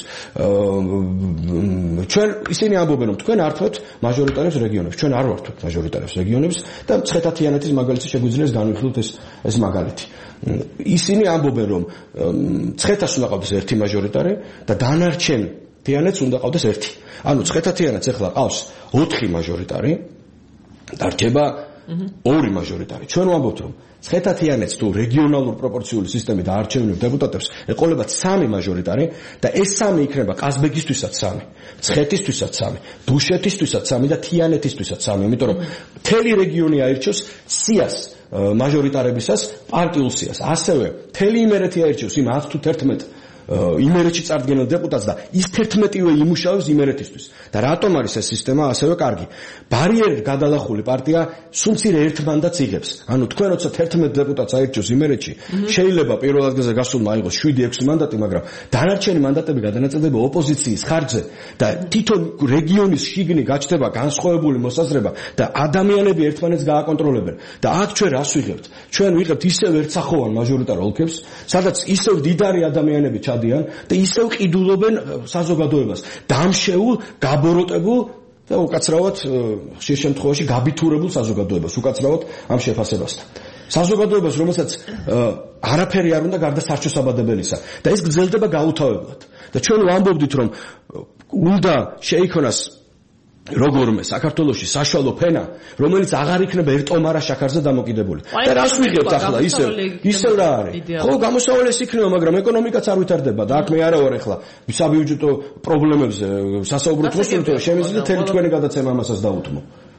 ჩვენ ისინი ამბობენ რომ თქვენ ართმევთ მაჟორიტარებს რეგიონებს. ჩვენ არ ვართმევთ მაჟორიტარებს რეგიონებს და მცხეთა-თიანეთის მაგალითი შეგვიძლია განვიხილოთ ეს ეს მაგალითი. ისინი ამბობენ რომ მცხეთას უნდა ყავდეს ერთი მაჟორიტარი და დანარჩენ თიანეთს უნდა ყავდეს ერთი. ანუ მცხეთა-თიანეთს ახლა ყავს ოთხი მაჟორიტარი დარჩება ორი მაჟორიტარი. ჩვენ ვამბობთ რომ მცხეთა-თიანეთს თუ რეგიონალურ პროპორციული სისტემით აარჩევინებ დეპუტატებს, ეყოლებათ სამი მაჟორიტარი და ეს სამი იქნება ყაზბეგისთვისაც სამი, მცხეთისთვისაც სამი, დუშეთისთვისაც სამი და თიანეთისთვისაც სამი, იმიტომ რომ მთელი რეგიონი აირჩევს სიას მაჟორიტარებისას პარტიულ სიას. ასევე მთელი იმერეთი აირჩევს იმ ათ თუ თერთმეტ იმერეთში წარდგენილ დეპუტატს და ის თერთმეტივე იმუშავებს იმერეთისთვის. და რატომ არის ეს სისტემა ასევე კარგი? ბარიერით გადალახული პარტია სულ მცირე ერთ მანდატს იღებს. ანუ თქვენ როცა თერთმეტ დეპუტატს აირჩევს იმერეთში, შეიძლება პირველ ადგილზე გასულმა აიღოს შვიდი ექვსი მანდატი, მაგრამ დანარჩენი მანდატები გადანაწილდება ოპოზიციის ხარჯზე და თვითონ რეგიონის შიგნით გაჩნდება განსხვავებული მოსაზრება და ადამიანები ერთმანეთს გააკონტროლებენ. და აქ ჩვენ რას ვიღებთ? ჩვენ ვიღებთ ისევ ერთსახოვან მაჟორიტარ ოლქებს, სადაც ისევ დიდარი ადამიანები ჩადიან და ისევ ყიდულობენ საზოგადოებას. დამშეულ, გაბოროტებულ და უკაცრავად ხშირ შემთხვევაში გაბითურებულ საზოგადოებას, უკაცრავად ამ შეფასებასთან. საზოგადოებას, რომელსაც არაფერი არ უნდა გარდა სარჩოსაბადებელისა და ეს გრძელდება გაუთავებლად. და ჩვენ ვამბობდით რომ უნდა შეიქმნას როგორმე საქართველოში საშუალო ფენა, რომელიც აღარ იქნება ერთ ომარა შაქარზე დამოკიდებული. და რას ვიღებთ ახლა ისევ ისევ რა არის? ხო, გამოსავალი ეს იქნება, მაგრამ ეკონომიკაც არ ვითარდება და აქ მე არა ვარ ახლა საბიუჯეტო პრობლემებზე სასაუბრო თქოს, რომ შემიძლია თელი თქვენი გადაცემა ამასაც დაუთმო.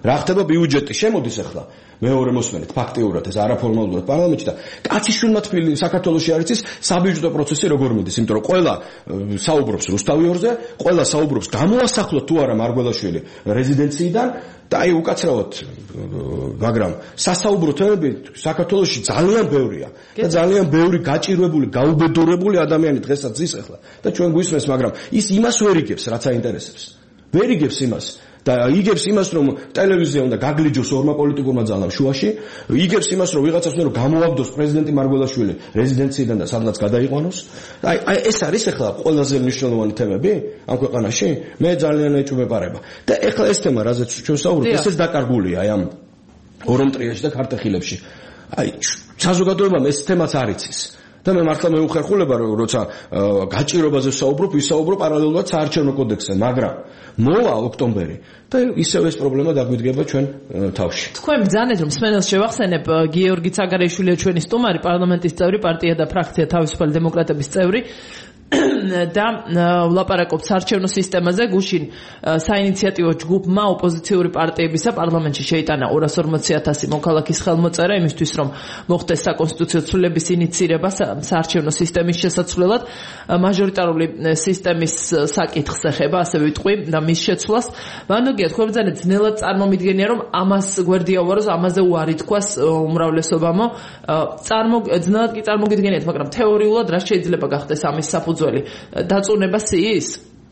რა ხდება ბიუჯეტი შემოდის ახლა მეორე მოსმენით ფაქტიურად ეს არაფორმალურად პარლამენტში და კაციშვილმა თბილი საქართველოში არის ის საბიუჯეტო პროცესი როგორ მიდის, იმიტომ რომ ყველა საუბრობს რუსთავიორზე, ყველა საუბრობს გამოასახლოთ თუ არა მარგველაშვილი რეზიდენციიდან და აი უკაცრავად, მაგრამ სასაუბრო თემები საქართველოში ძალიან ბევრია და ძალიან ბევრი გაჭირვებული, გაუბედურებული ადამიანი დღესაც ის ახლა და ჩვენ გვისმენს, მაგრამ ის იმას ვერ იგებს, რაც აინტერესებს. ვერ იგებს იმას და იგებს იმას, რომ ტელევიზია უნდა გაგლიჯოს ორმა პოლიტიკურმა ძალამ შუაში, იგებს იმას, რომ ვიღაცას უნდა გამოაგდოს პრეზიდენტი მარგველაშვილი რეზიდენციიდან და სადღაც გადაიყვანოს. აი, აი ეს არის ახლა ყველაზე მნიშვნელოვანი თემები ამ ქვეყანაში. მე ძალიან ეჭვმეპარება. და ახლა ეს თემა, რაზეც ჩვენ საუბრობთ, ესეც დაკარგულია აი ამ ორომტრიაში და ქართეხილებში. აი, საზოგადოებამ ეს თემაც არ იცის. და მე მართლა მეუხერხულება რომ როცა გაჭირობაზე ვსაუბრობ, ვისაუბრო პარალელურად საარჩევნო კოდექსზე, მაგრამ მოვა ოქტომბერი და ისევ ეს პრობლემა დაგვიდგება ჩვენ თავში. თქვენ ბრძანეთ რომ სმენელს შევახსენებ გიორგი ცაგარეიშვილია ჩვენი სტუმარი, პარლამენტის წევრი, პარტია და ფრაქცია თავისუფალი დემოკრატების წევრი. და ვლაპარაკობთ საარჩევნო სისტემაზე. გუშინ საინიციატივო ჯგუფმა ოპოზიციური პარტიებისა პარლამენტში შეიტანა ორას ორმოცი ათასი მოქალაქის ხელმოწერა იმისთვის, რომ მოხდეს საკონსტიტუციო ცვლილების ინიცირება საარჩევნო სისტემის შესაცვლელად. მაჟორიტარული სისტემის საკითხს ეხება, ასე ვიტყვი, და მის შეცვლას. ვანოგია, თქვენ ბრძანეთ ძნელად წარმომიდგენია, რომ ამას გვერდია უაროს, ამაზე უარი თქვას უმრავლესობამო. ძნელად კი წარმოგიდგენიათ, მაგრამ თეორიულად რა შეიძლება გახდეს ამის საფუძველი? დაწუნება სიის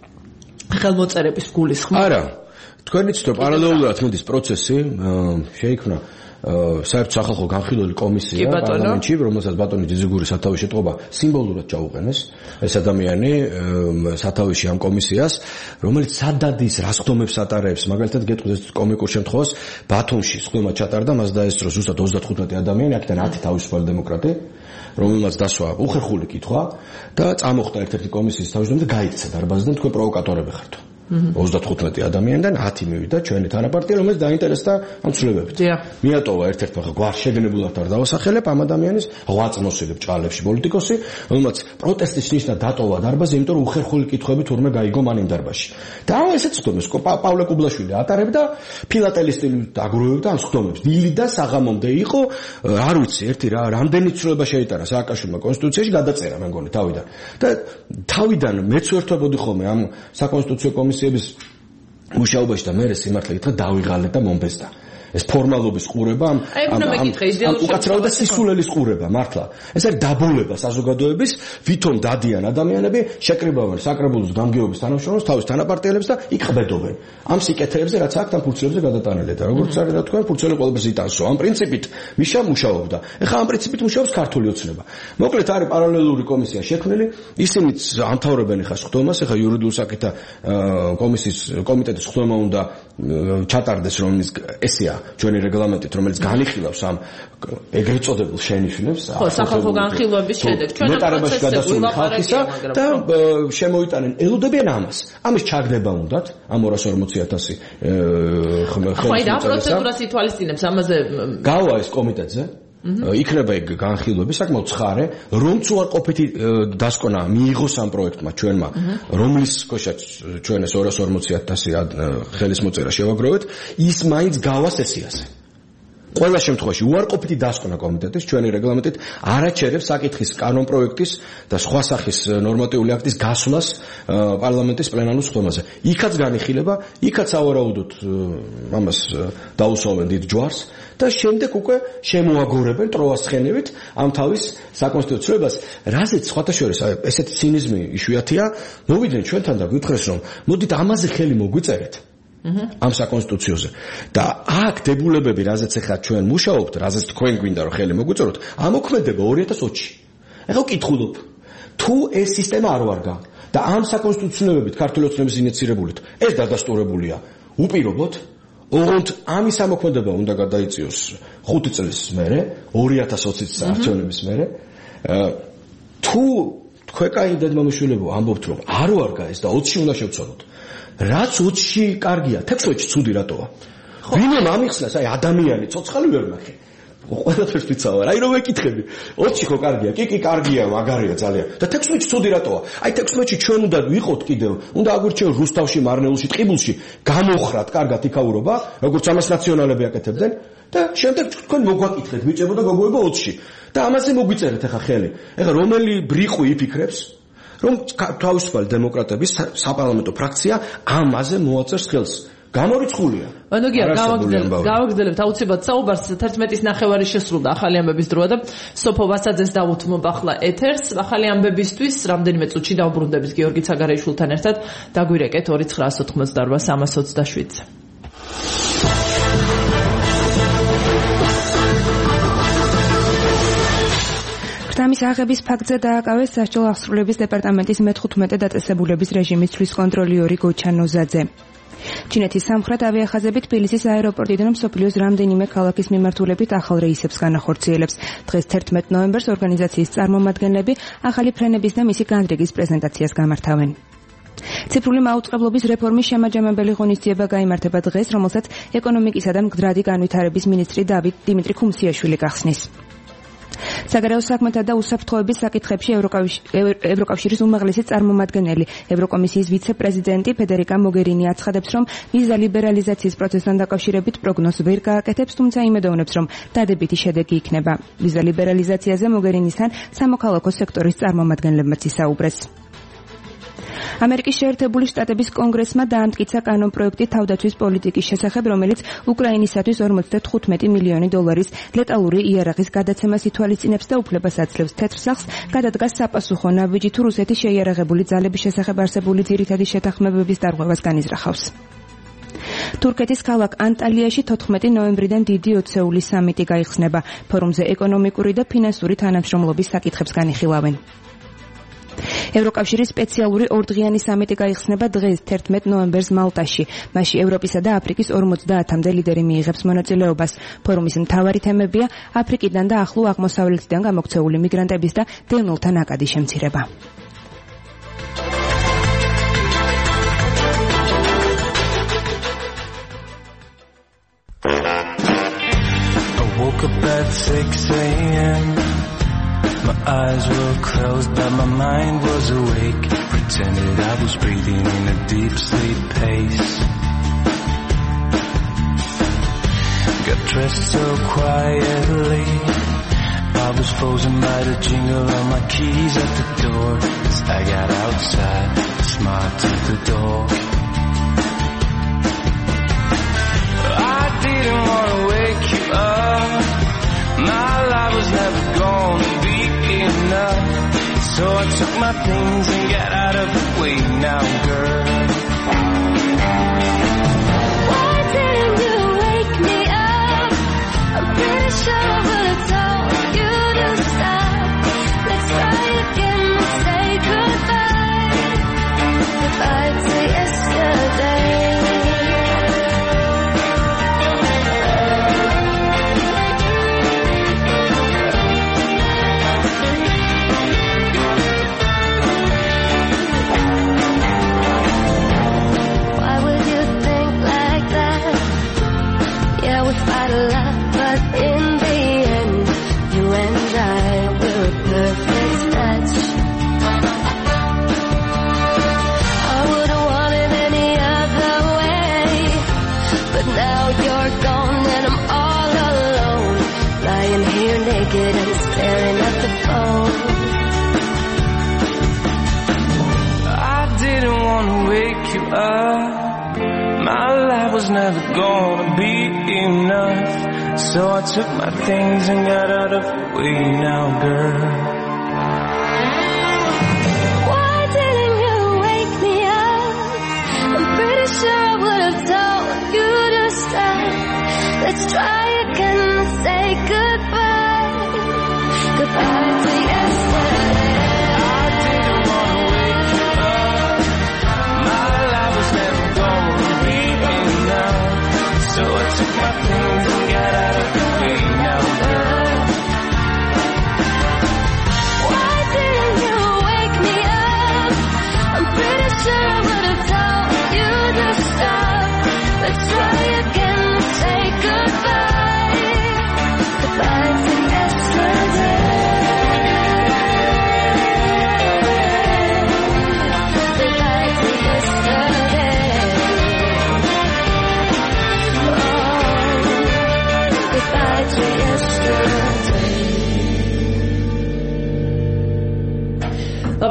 ხელმოწერების გულისხმობ. არა, თქვენ იცით რომ პარალელურად მოდის პროცესი, შეიქმნა საერთო სახალხო განხილველი კომისია პარლამენტში, რომელსაც ბატონი ძიზიგური სათავეში ეთყობა, სიმბოლურად ჩაუყენეს ეს ადამიანი სათავეში ამ კომისიას, რომელიც სადადის რასხდომებს ატარებს, მაგალითად გეტყვით ეს კომიკურ შემთხვევას, ბათუმში სხდომა ჩატარდა, მას დაესწრო ზუსტად ოცდათხუთმეტი ადამიანი, აქედან ათი თავისუფალი დემოკრატი, რომელმაც დასვა უხერხული კითხვა და წამოხდა ერთ-ერთი კომისიის თავმჯდომარე და გაიქცა დარბაზიდან, თქვენ პროვოკატორები ხართ. ოცდათხუთმეტი ადამიანიდან ათი მივიდა ჩვენი თანაპარტია, რომელიც დაინტერესდა ამ ცვლილებებით. მიატოვა ერთ-ერთმა გვარ შეგნებულად არ დავასახელებ ამ ადამიანის ღვაწლმოსილი ბჭყალებში პოლიტიკოსი, რომელმაც პროტესტის ნიშნად დატოვა დარბაზი, იმიტომ რომ უხერხული კითხვები თურმე გაიგო მან იმ დარბაზში. და ესეც ხდომეს, პავლე კუბლაშვილი ატარებდა ფილატელის სტილით აგროვებდა ამ ხდომებს. დილი და საღამომდე იყო, არ ვიცი, ერთი რა, რამდენი ცვლილება შეიტანა სააკაშვილმა კონსტიტუციაში, გადაწერა მე მგონი თავიდან. და თავიდან მეც ვერთვებოდი ხოლმე ამ საკონსტიტუციო კომისიას მუშაობაში და მე სიმართლე გითხრა დავიღალე და მომბეზდა. ეს ფორმალობის ყურება ამ ამ უკაცრავად და სისულელის ყურება მართლა. ეს არის დაბოლება საზოგადოების, ვითომ დადიან ადამიანები, შეკრიბავენ საკრებულოს გამგეობის თანამშრომლებს, თავის თანაპარტიელებს და იქ ყვედობენ. ამ სიკეთეებზე რაც აქ ამ ფურცლებზე გადატანილი და როგორც არის რა თქვენ, ფურცელი ყველაფერს იტანსო. ამ პრინციპით მიშა მუშაობდა. ეხლა ამ პრინციპით მუშაობს ქართული ოცნება. მოკლედ არის პარალელური კომისია შექმნილი, ისინიც ამთავრებენ ეხლა ხდომას, ეხლა იურიდიულ საკითხთა კომისიის კომიტეტის ხდომა უნდა ჩატარდეს, რომ ის ესეა ჩვენი რეგლამენტით, რომელიც განიხილავს ამ ეგრეთ წოდებულ შენიშვნებს, ხო, სახალხო განხილვების შედეგ ჩვენ ნოტარებაში გადასული ხალხისა და შემოიტანენ, ელოდებიან ამას. ამის ჩაგდება უნდათ ამ ორას ორმოცი ათასი ხელმოწერისა. ხო, და პროცედურას ითვალისწინებს ამაზე გავა ეს კომიტეტზე. იქნება ეგ განხილვები საკმაოდ ცხარე, რომც უარყოფითი დასკვნა მიიღოს ამ პროექტმა ჩვენმა, რომლის ქვეშაც ჩვენ ეს ორას ორმოცი ათასი ხელის მოწერა შევაგროვეთ, ის მაინც გავა სესიაზე. ყველა შემთხვევაში უარყოფითი დასკვნა კომიტეტის ჩვენი რეგლამენტით არაჩერებს საკითხის კანონ პროექტის და სხვა სახის ნორმატიული აქტის გასვლას პარლამენტის პლენარულ სხდომაზე. იქაც განიხილება, იქაც ავარაუდოთ ამას დაუსვავენ დიდ ჯვარს და შემდეგ უკვე შემოაგორებენ ტროას ცხენებით ამ თავის საკონსტიტუციებას, რაზეც სხვათა შორის ესეთი ცინიზმი იშვიათია, მოვიდნენ ჩვენთან და გითხრეს, რომ მოდით ამაზე ხელი მოგვიწერეთ. ამ საკონსტიტუციოზე. და აქ დებულებები, რაზეც ახლა ჩვენ მუშაობთ, რაზეც თქვენ გვინდა რომ ხელი მოგვიწეროთ, ამოქმედება ორი ათას ოცი. ეხლა ვკითხულობ, თუ ეს სისტემა არ ვარგა და ამ საკონსტიტუციებებით ქართული ოცნების ინიცირებულით ეს დადასტურებულია, უპირობოდ, ოღონდ ამის ამოქმედება უნდა გადაიწიოს ხუთი წლის მერე, ორი ათას ოცი წლის არჩევნების მერე. თუ თქვენ კაი დედმამიშვილებო ამბობთ, რომ არ ვარგა ეს და ოცში უნდა შევცვალოთ. რაც ოცში კარგია, თექვსმეტში ცუდი რატოა? ვინმე ამიხსნას, აი ადამიანი ცოცხალი ვერ ნახე. ყველაფერს ვიცავარ. აი რომ ეკითხები. ოცი ხო კარგია? კი, კი, კარგია, მაგარია ძალიან. და თექვსმეტი ცუდი რატოა? აი თექვსმეტში ჩვენ უნდა ვიყოთ კიდევ. უნდა აგვირჩიოს რუსთავში, მარნეულში, ტყიბულში, გამოხრათ კარგად იქაურობა, როგორც ამას ნაციონალები აკეთებდნენ და შემდეგ თქვენ მოგვაკითხეთ, ბიჭებო და გოგოებო ოცში. და ამაზე მოგვიწერეთ ახლა ხელი. ეხლა რომელი ბრიყვი იფიქრებს, რომ თავისუფალი დემოკრატების საპარლამენტო ფრაქცია ამაზე მოაწერს ხელს. გამორიცხულია. ანუ გია გავაგრძელებთ, გავაგრძელებთ აუცილებლად საუბარს თერთმეტის ნახევარი შესრულდა ახალი ამბების დროა და სოფო ვასაძეს დავუთმობ ახლა ეთერს. ახალი ამბებისთვის რამდენიმე წუთში დავბრუნდებით გიორგი ცაგარეიშვილთან ერთად. დაგვირეკეთ ორი ცხრაას ოთხმოცდაორვა სამას ოცდაშვიდზე. ხრამის აღების ფაქტზე დააკავეს სასჯელ აღსრულების დეპარტამენტის მეთხუთმეტე დაწესებულების რეჟიმის ცვლის კონტროლიორი გოჩა ნოზაძე. ჩინეთის სამხრეთ ავიახაზები თბილისის აეროპორტიდან მსოფლიოს რამდენიმე ქალაქის მიმართულებით ახალ რეისებს განახორციელებს. დღეს თერთმეტ ნოემბერს ორგანიზაციის წარმომადგენლები ახალი ფრენების და მისი განრიგის პრეზენტაციას გამართავენ. ციფრული მაუწყებლობის რეფორმის შემაჯამებელი ღონისძიება გაიმართება დღეს, რომელსაც ეკონომიკისა და მდგრადი განვითარების მინისტრი დავით დიმიტრი ხუმსიაშვილი გახსნის. საგარეო საქმეთა და უსაფრთხოების საკითხებში ევროკავშირის უმაღლესი წარმომადგენელი ევროკომისიის ვიცე-პრეზიდენტი ფედერიკა მოგერინი აცხადებს, რომ ვიზა ლიბერალიზაციის პროცესთან დაკავშირებით პროგნოზს ვერ გააკეთებს, თუმცა იმედოვნებს, რომ დადებითი შედეგი იქნება. ვიზა ლიბერალიზაციაზე მოგერინისთან სამოქალაქო სექტორის წარმომადგენლებმაც ისაუბრეს. ამერიკის შეერთებული შტატების კონგრესმა დაამტკიცა კანონპროექტი თავდაცვის პოლიტიკის შესახებ, რომელიც უკრაინისათვის ორმოცდათხუთმეტი მილიონი დოლარის ლეტალური იარაღის გადაცემას ითვალისწინებს და უფლებას აძლევს თეთრ სახლს გადადგას საპასუხო ნაბიჯი თუ რუსეთის შეიარაღებული ძალების შესახებ არსებული ძირითადი შეთანხმებების დარღვევას განიზრახავს. თურქეთის ქალაქ ანტალიაში თოთხმეტი ნოემბრიდან დიდი ოცეულის სამიტი გაიხსნება. ფორუმზე ეკონომიკური და ფინანსური თანამშრომლობის საკითხებს განიხილავენ. ევროკავშირის სპეციალური ორდღიანი სამიტი გაიხსნება დღეს თერთმეტ ნოემბერს მალტაში. მასში ევროპისა და აფრიკის ორმოცდაათამდე ლიდერი მიიღებს მონაწილეობას. ფორუმის მთავარი თემებია აფრიკიდან და ახლო აღმოსავლეთიდან გამოქცეული მიგრანტების და დევნილთა ნაკადი შემცირება. My eyes were closed, but my mind was awake. Pretended I was breathing in a deep sleep pace. Got dressed so quietly, I was frozen by the jingle of my keys at the door. As I got outside, I smiled to the door. I didn't want to wake you up. My life was never gonna be enough, so I took my things and got out of the way now, girl. Why didn't you wake me up? I'm pretty sure I would have told you to stop. Let's try again and say goodbye. Goodbye to yesterday. And staring at the phone. I didn't want to wake you up. My life was never gonna be enough, so I took my things and got out of the way now, girl. Why didn't you wake me up? I'm pretty sure I would have told you to stop. Let's try again and say goodbye. Goodbye to yesterday. I didn't want to wake you up. My life was never gonna be enough, so I took my things and got out of the way now, girl. Why didn't you wake me up? I'm pretty sure I would have told you to stop. Let's try again and say goodbye. Goodbye.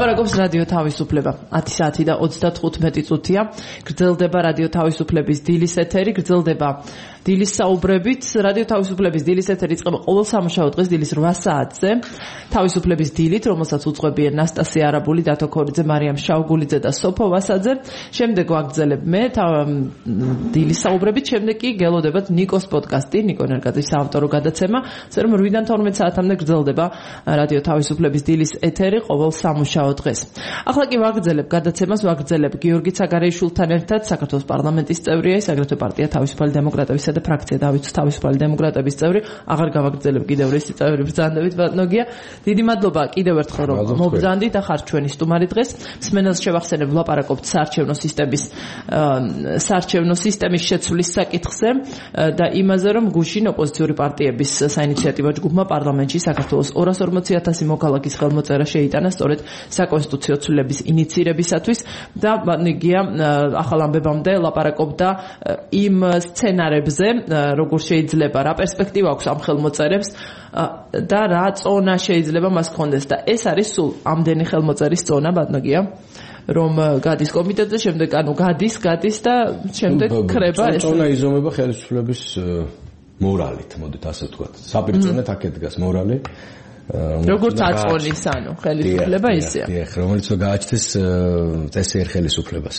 ლაპარაკობს რადიო თავისუფლება. ათი საათი და ოცდათხუთმეტი წუთია. გრძელდება რადიო თავისუფლების დილის ეთერი, გრძელდება დილის საუბრებით. რადიო თავისუფლების დილის ეთერი იწყება ყოველ სამუშაო დღეს დილის რვა საათზე. თავისუფლების დილით, რომელსაც უძღვებიან ნასტასია არაბული, დათო ქორიძე, მარიამ შავგულიძე და სოფო ვასაძე. შემდეგ ვაგრძელებ მე დილის საუბრებით, შემდეგ კი გელოდებათ ნიკოს პოდკასტი, ნიკო ნერგაძის საავტორო გადაცემა. ასე რომ რვიდან თორმეტ საათამდე გრძელდება რადიო თავისუფლების დილის ეთერი ყოველ სამუშაო დღეს. ახლა კი ვაგრძელებ გადაცემას, ვაგრძელებ გიორგი ცაგარეიშვილთან ერთად, საქართველოს პარლამენტის წევრია, ის აგრეთვე პარტია თავისუფალი დემოკრატებისა და ფრაქცია დავით თავისუფალი დემოკრატების წევრი. აღარ გავაგრძელებ კიდევ ერთი წევრი ბრძანდებით ბატონოგია. დიდი მადლობა კიდევ ერთხელ რომ მობრძანდით და ხართ ჩვენი სტუმარი დღეს. მსმენელს შევახსენებ ვლაპარაკობთ საარჩევნო სისტემის საარჩევნო სისტემის შეცვლის საკითხზე და იმაზე რომ გუშინ ოპოზიციური პარტიების საინიციატივო ჯგუფმა პარლამენტში საქართველოს ორას ორმოცი ათასი მოქალაქის ხელმოწერა შეიტანა სწორედ საკონსტიტუციო ცვლილების ინიცირებისათვის და ბატონიგია ახალ ამბებამდე ლაპარაკობდა იმ სცენარებზე, როგორ შეიძლება, რა პერსპექტივა აქვს ამ ხელმოწერებს და რა წონა შეიძლება მას ჰქონდეს და ეს არის სულ ამდენი ხელმოწერის წონა ბატონიგია, რომ გადის კომიტეტზე, შემდეგ ანუ გადის, გადის და შემდეგ ქრება ეს. წონა იზომება ხელისუფლების მორალით, მოდით ასე ვთქვათ. საპირწონეთ აქეთ დგას მორალი. როგორც აწონის, ანუ ხელისუფლება ისეა. დიახ, რომელიც გააჩნდეს წესიერ ხელისუფლებას.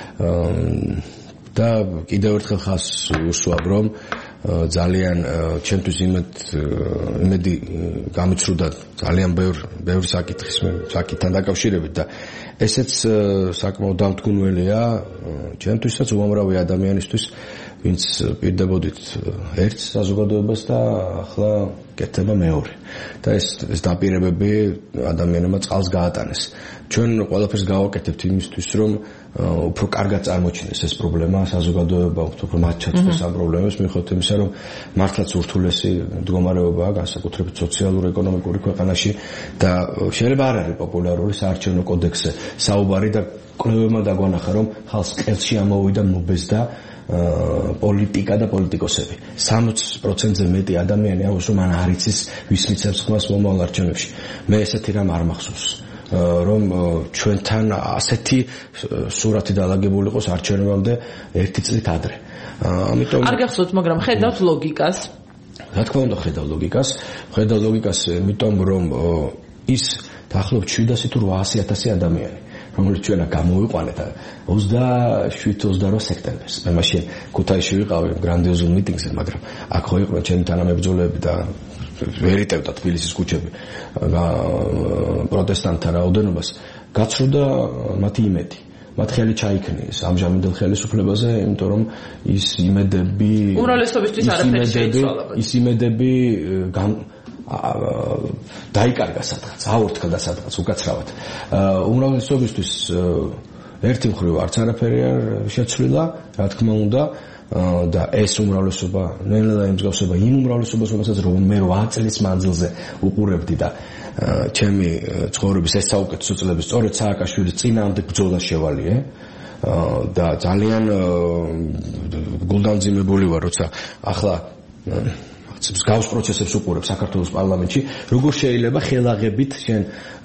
და კიდევ ერთხელ ხას უსვამ რომ ძალიან ჩემთვის იმედ იმედი გამიცრუდა ძალიან ბევრ ბევრ საკითხის საკითხთან დაკავშირებით და ესეც საკმაოდ დამთგუნველია ჩემთვისაც უამრავი ადამიანისთვის ვინც პირდებოდით ერთ საზოგადოებას და ახლა კეთდება მეორე და ეს ეს დაპირებები ადამიანებმა წყალს გაატანეს ჩვენ ყველაფერს გავაკეთებთ იმისთვის რომ უფრო კარგად წარმოჩინდეს ეს პრობლემა საზოგადოება უფრო მათ ჩაწვეს ამ პრობლემებს მიუხედავად იმისა რომ მართლაც ურთულესი მდგომარეობაა განსაკუთრებით სოციალურ-ეკონომიკური ქვეყანაში და შეიძლება არ არის პოპულარული საარჩევნო კოდექსზე საუბარი და კვლევებმა დაგვანახა რომ ხალხს ყელში ამოვიდა მობეზდა პოლიტიკა და პოლიტიკოსები. სამოცი პროცენტზე მეტი ადამიანი აქვს რომ ან არ იცის ვის მიცემს ხმას მომავალ არჩევნებში. მე ესეთი რამ არ მახსოვს. რომ ჩვენთან ასეთი სურათი დაალაგებული იყოს არჩევნებამდე ერთი წლით ადრე. ამიტომ არ გახსოვთ, მაგრამ ხედავთ ლოგიკას. რა თქმა უნდა ხედავ ლოგიკას, ხედავ ლოგიკას, იმიტომ რომ ის დაახლოებით შვიდასი თუ რვაასი ათასი ადამიანი რომელიც ჩვენა გამოვიყვანეთ ოცდაშვიდ ოცდარვა სექტემბერს. მე მაშინ ქუთაისში ვიყავი გრანდიოზულ მიტინგზე, მაგრამ აქ ხო იყვნენ ჩემი თანამებრძოლები და ვერიტებდა თბილისის ქუჩები პროტესტანტთა რაოდენობას. გაცრუდა მათი იმედი. მათ ხელი ჩაიქნიეს ამჟამინდელ ხელისუფლებაზე, იმიტომ რომ ის იმედები უმრავლესობისთვის არაფერი შეიცვალა. ის იმედები დაიკარგა სადღაც, აორთქლდა სადღაც უკაცრავად. უმრავლესობისთვის ერთი მხრივ არც არაფერი არ შეცვლილა, რა თქმა უნდა, და ეს უმრავლესობა ნელა იმსგავსება იმ უმრავლესობას, რომელსაც რომ მე რვა წლის მანძილზე უყურებდი და ჩემი ცხოვრების ეს საუკეთესო წლები სწორედ სააკაშვილის წინააღმდეგ ბრძოლა შევალიე და ძალიან გულდამძიმებული ვარ, როცა ახლა მსგავს პროცესებს უყურებ საქართველოს პარლამენტში, როგორ შეიძლება ხელაღებით შენ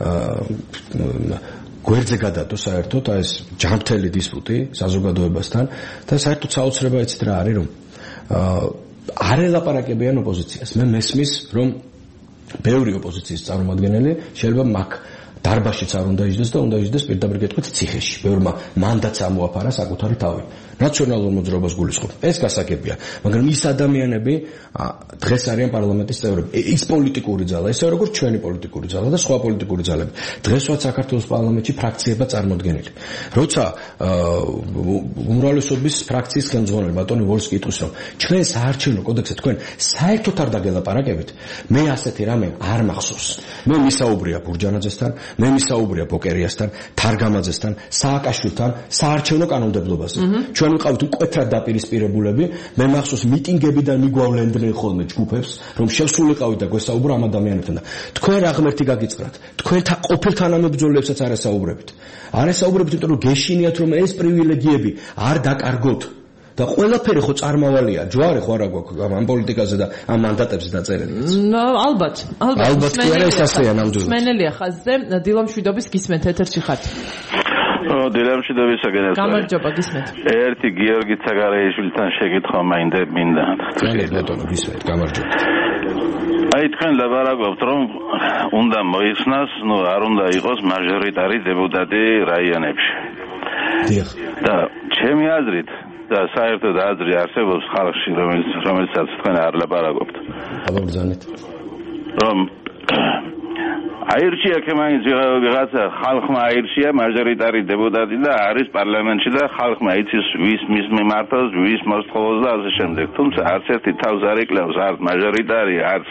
გვერდზე გადადო საერთოდ ეს ჯანმრთელი დისპუტი საზოგადოებასთან და საერთოდ საოცრება იცით რა არის რომ არ ელაპარაკებიან ოპოზიციას. მე მესმის რომ ბევრი ოპოზიციის წარმომადგენელი შეიძლება მაგ დარბაშიც არ უნდა იჯდეს და უნდა იჯდეს პირდაპირ გეტყვით ციხეში. ბევრმა მანდატს ამოაფარა საკუთარი თავი. ნაციონალურ მოძრაობას გულისხმობ. ეს გასაგებია, მაგრამ ის ადამიანები დღეს არიან პარლამენტის წევრები. ის პოლიტიკური ძალა, ესე როგორც ჩვენი პოლიტიკური ძალა და სხვა პოლიტიკური ძალები. დღესვაც საქართველოს პარლამენტში ფრაქციებად წარმოდგენილი. როცა უმრავლესობის ფრაქციის ხელმძღვანელი ბატონი ვოლსკი იტყვის, რომ ჩვენ საარჩევნო კოდექსზე თქვენ საერთოდ არ დაგელაპარაკებით, მე ასეთი რამე არ მახსოვს. მე მისაუბრია ბურჯანაძესთან, მე მისაუბრია ბოკერიასთან, თარგამაძესთან, სააკაშვილთან საარჩევნო კანონმდებლობაზე. ჩვენ ვიყავით მკვეთრად დაპირისპირებულები, მე მახსოვს მიტინგებიდან მიგვავლენდნენ ხოლმე ჯგუფებს, რომ შევსულიყავით და გვესაუბრო ამ ადამიანებთან და თქვენ რა ღმერთი გაგიწყრათ, თქვენთან ყოფილ თანამებრძოლებსაც არ ესაუბრებით. არ ესაუბრებით, იმიტომ რომ გეშინიათ რომ ეს პრივილეგიები არ დაკარგოთ. და ყველაფერი ხო წარმავალია, ჯვარი ხო არა გვაქვს ამ პოლიტიკაზე და ამ მანდატებზე დაწერილი. ალბათ, ალბათ. ალბათ კი არა ეს ასეა ნამდვილად. სმენელია ხაზზე, დილამშვიდობის გისმენთ ეთერში ხართ. ო დილამშვიდობისაგან ეს. გამარჯობა გისმენთ. ერთი გიორგი ცაგარეიშვილთან შეკითხვა მაინდა მინდა. ძალიან ბატონო გისმენთ, გამარჯობა. აი თქვენ ლაბარაკობთ რომ უნდა მოიხსნას, ნუ არ უნდა იყოს მაჟორიტარი დეპუტატი რაიონებში. დიახ. და ჩემი აზრით და საერთოდ აზრი არსებობს ხალხში, რომელიც რომელსაც თქვენ არ ლაბარაკობთ. აბა რომ აირჩია კემაინც ვიღაცა ხალხმა აირჩია მაჟორიტარი დეპუტატი და არის პარლამენტში და ხალხმა იცის ვის მის მიმართავს, ვის მოსთხოვს და ასე შემდეგ. თუმცა არც ერთი თავს არ იკლავს არც მაჟორიტარი, არც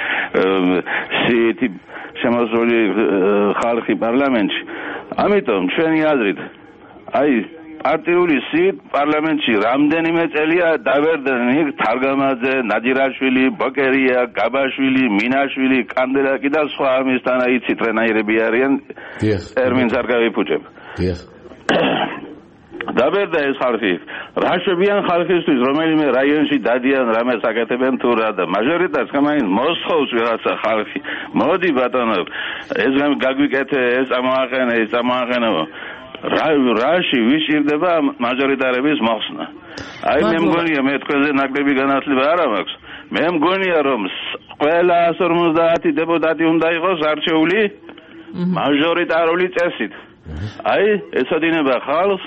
სიეთი შემოსული ხალხი პარლამენტში. ამიტომ ჩვენი აზრით აი პარტიული სიით პარლამენტში რამდენიმე წელია დავერდნენ იქ თარგამაძე, ნადირაშვილი, ბოკერია, გაბაშვილი, მინაშვილი, კანდელაკი და სხვა ამისთანა იცით რენაირები არიან. დიახ. ტერმინს არ გავიფუჭებ. დიახ. დავერდა ეს ხალხი. რა შვებიან ხალხისთვის, რომელიმე რაიონში დადიან, რამეს აკეთებენ თუ რა და მაჟორიტარს კამაინ მოსხოვს ვიღაცა ხალხი. მოდი ბატონო, ეს გაგვიკეთე, ეს ამოაყენე, ეს ამოაყენო. რა რაში ვიშირდება მაჟორიტარების მოხსნა. აი მე მგონია მე თქვენზე ნაკლები განათლება არ მაქვს. მე მგონია რომ ყველა εκατს ორმოცდაათი დეპუტატი უნდა იყოს არჩეული მაჟორიტარული წესით. აი ეცოდინება ხალხს.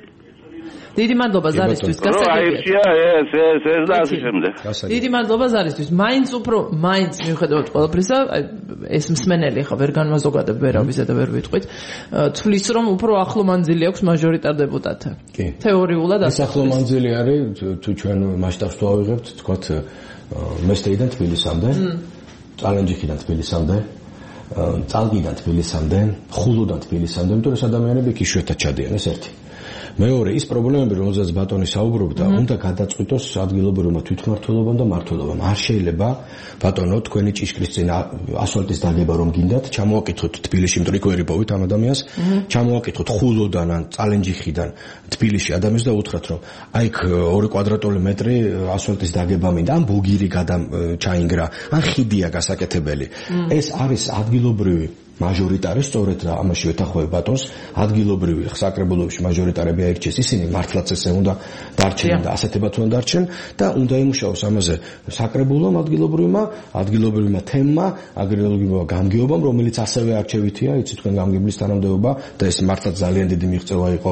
დიდი მადლობა ზარისთვის გასაგებია. აირჩია ეს ეს ეს და ასე შემდეგ. დიდი მადლობა ზარისთვის. მაინც უფრო მაინც მიუხედავად ყველაფრისა, ეს მსმენელი ხა ვერ განმაზოგადებ ვერავის და ვერ ვიტყვით. თვლის რომ უფრო ახლო მანძილი აქვს მაჟორიტარ დეპუტატთან. კი. თეორიულად ეს ახლო მანძილი არის თუ ჩვენ მასშტაბს თუ ავიღებთ, თქვათ მესტრიდან თბილისამდე, წალენჯიხიდან თბილისამდე, წალკიდან თბილისამდე, ხულოდან თბილისამდე, იმიტომ რომ ადამიანები იქ იშვიათად ჩადიან, ეს ერთი. მეორე ის პრობლემები, რომელზეც ბატონი საუბრობდა, უნდა გადაწყვიტოს ადგილობრივმა თვითმმართველობამ და მმართველობამ. არ შეიძლება ბატონო თქვენი ჭიშკრის წინ ასფალტის დაგება რომ გინდათ, ჩამოაკითხოთ თბილისში, იმიტომ რომ ვერიპოვით ამ ადამიანს, ჩამოაკითხოთ ხულოდან ან წალენჯიხიდან თბილისში ადამიანს და უთხრათ რომ აი იქ ორი კვადრატული მეტრი ასფალტის დაგება მინდა, ან ბუგირი ჩაინგრა, ან ხიდია გასაკეთებელი. ეს არის ადგილობრივი მაჟორიტარი, სწორედ რა ამაში ვეთახოვე ბატონს, ადგილობრივი საკრებულოში მაჟორიტარები აირჩიეს, ისინი მართლაც ესე უნდა დარჩნენ და ასეთებად უნდა დარჩნენ და უნდა იმუშაოს ამაზე საკრებულომ ადგილობრივმა, ადგილობრივმა თემმა, აგრარულ გამგეობამ, რომელიც ასევე არჩევითია, იცით თქვენ გამგებლის თანამდებობა და ეს მართლაც ძალიან დიდი მიღწევა იყო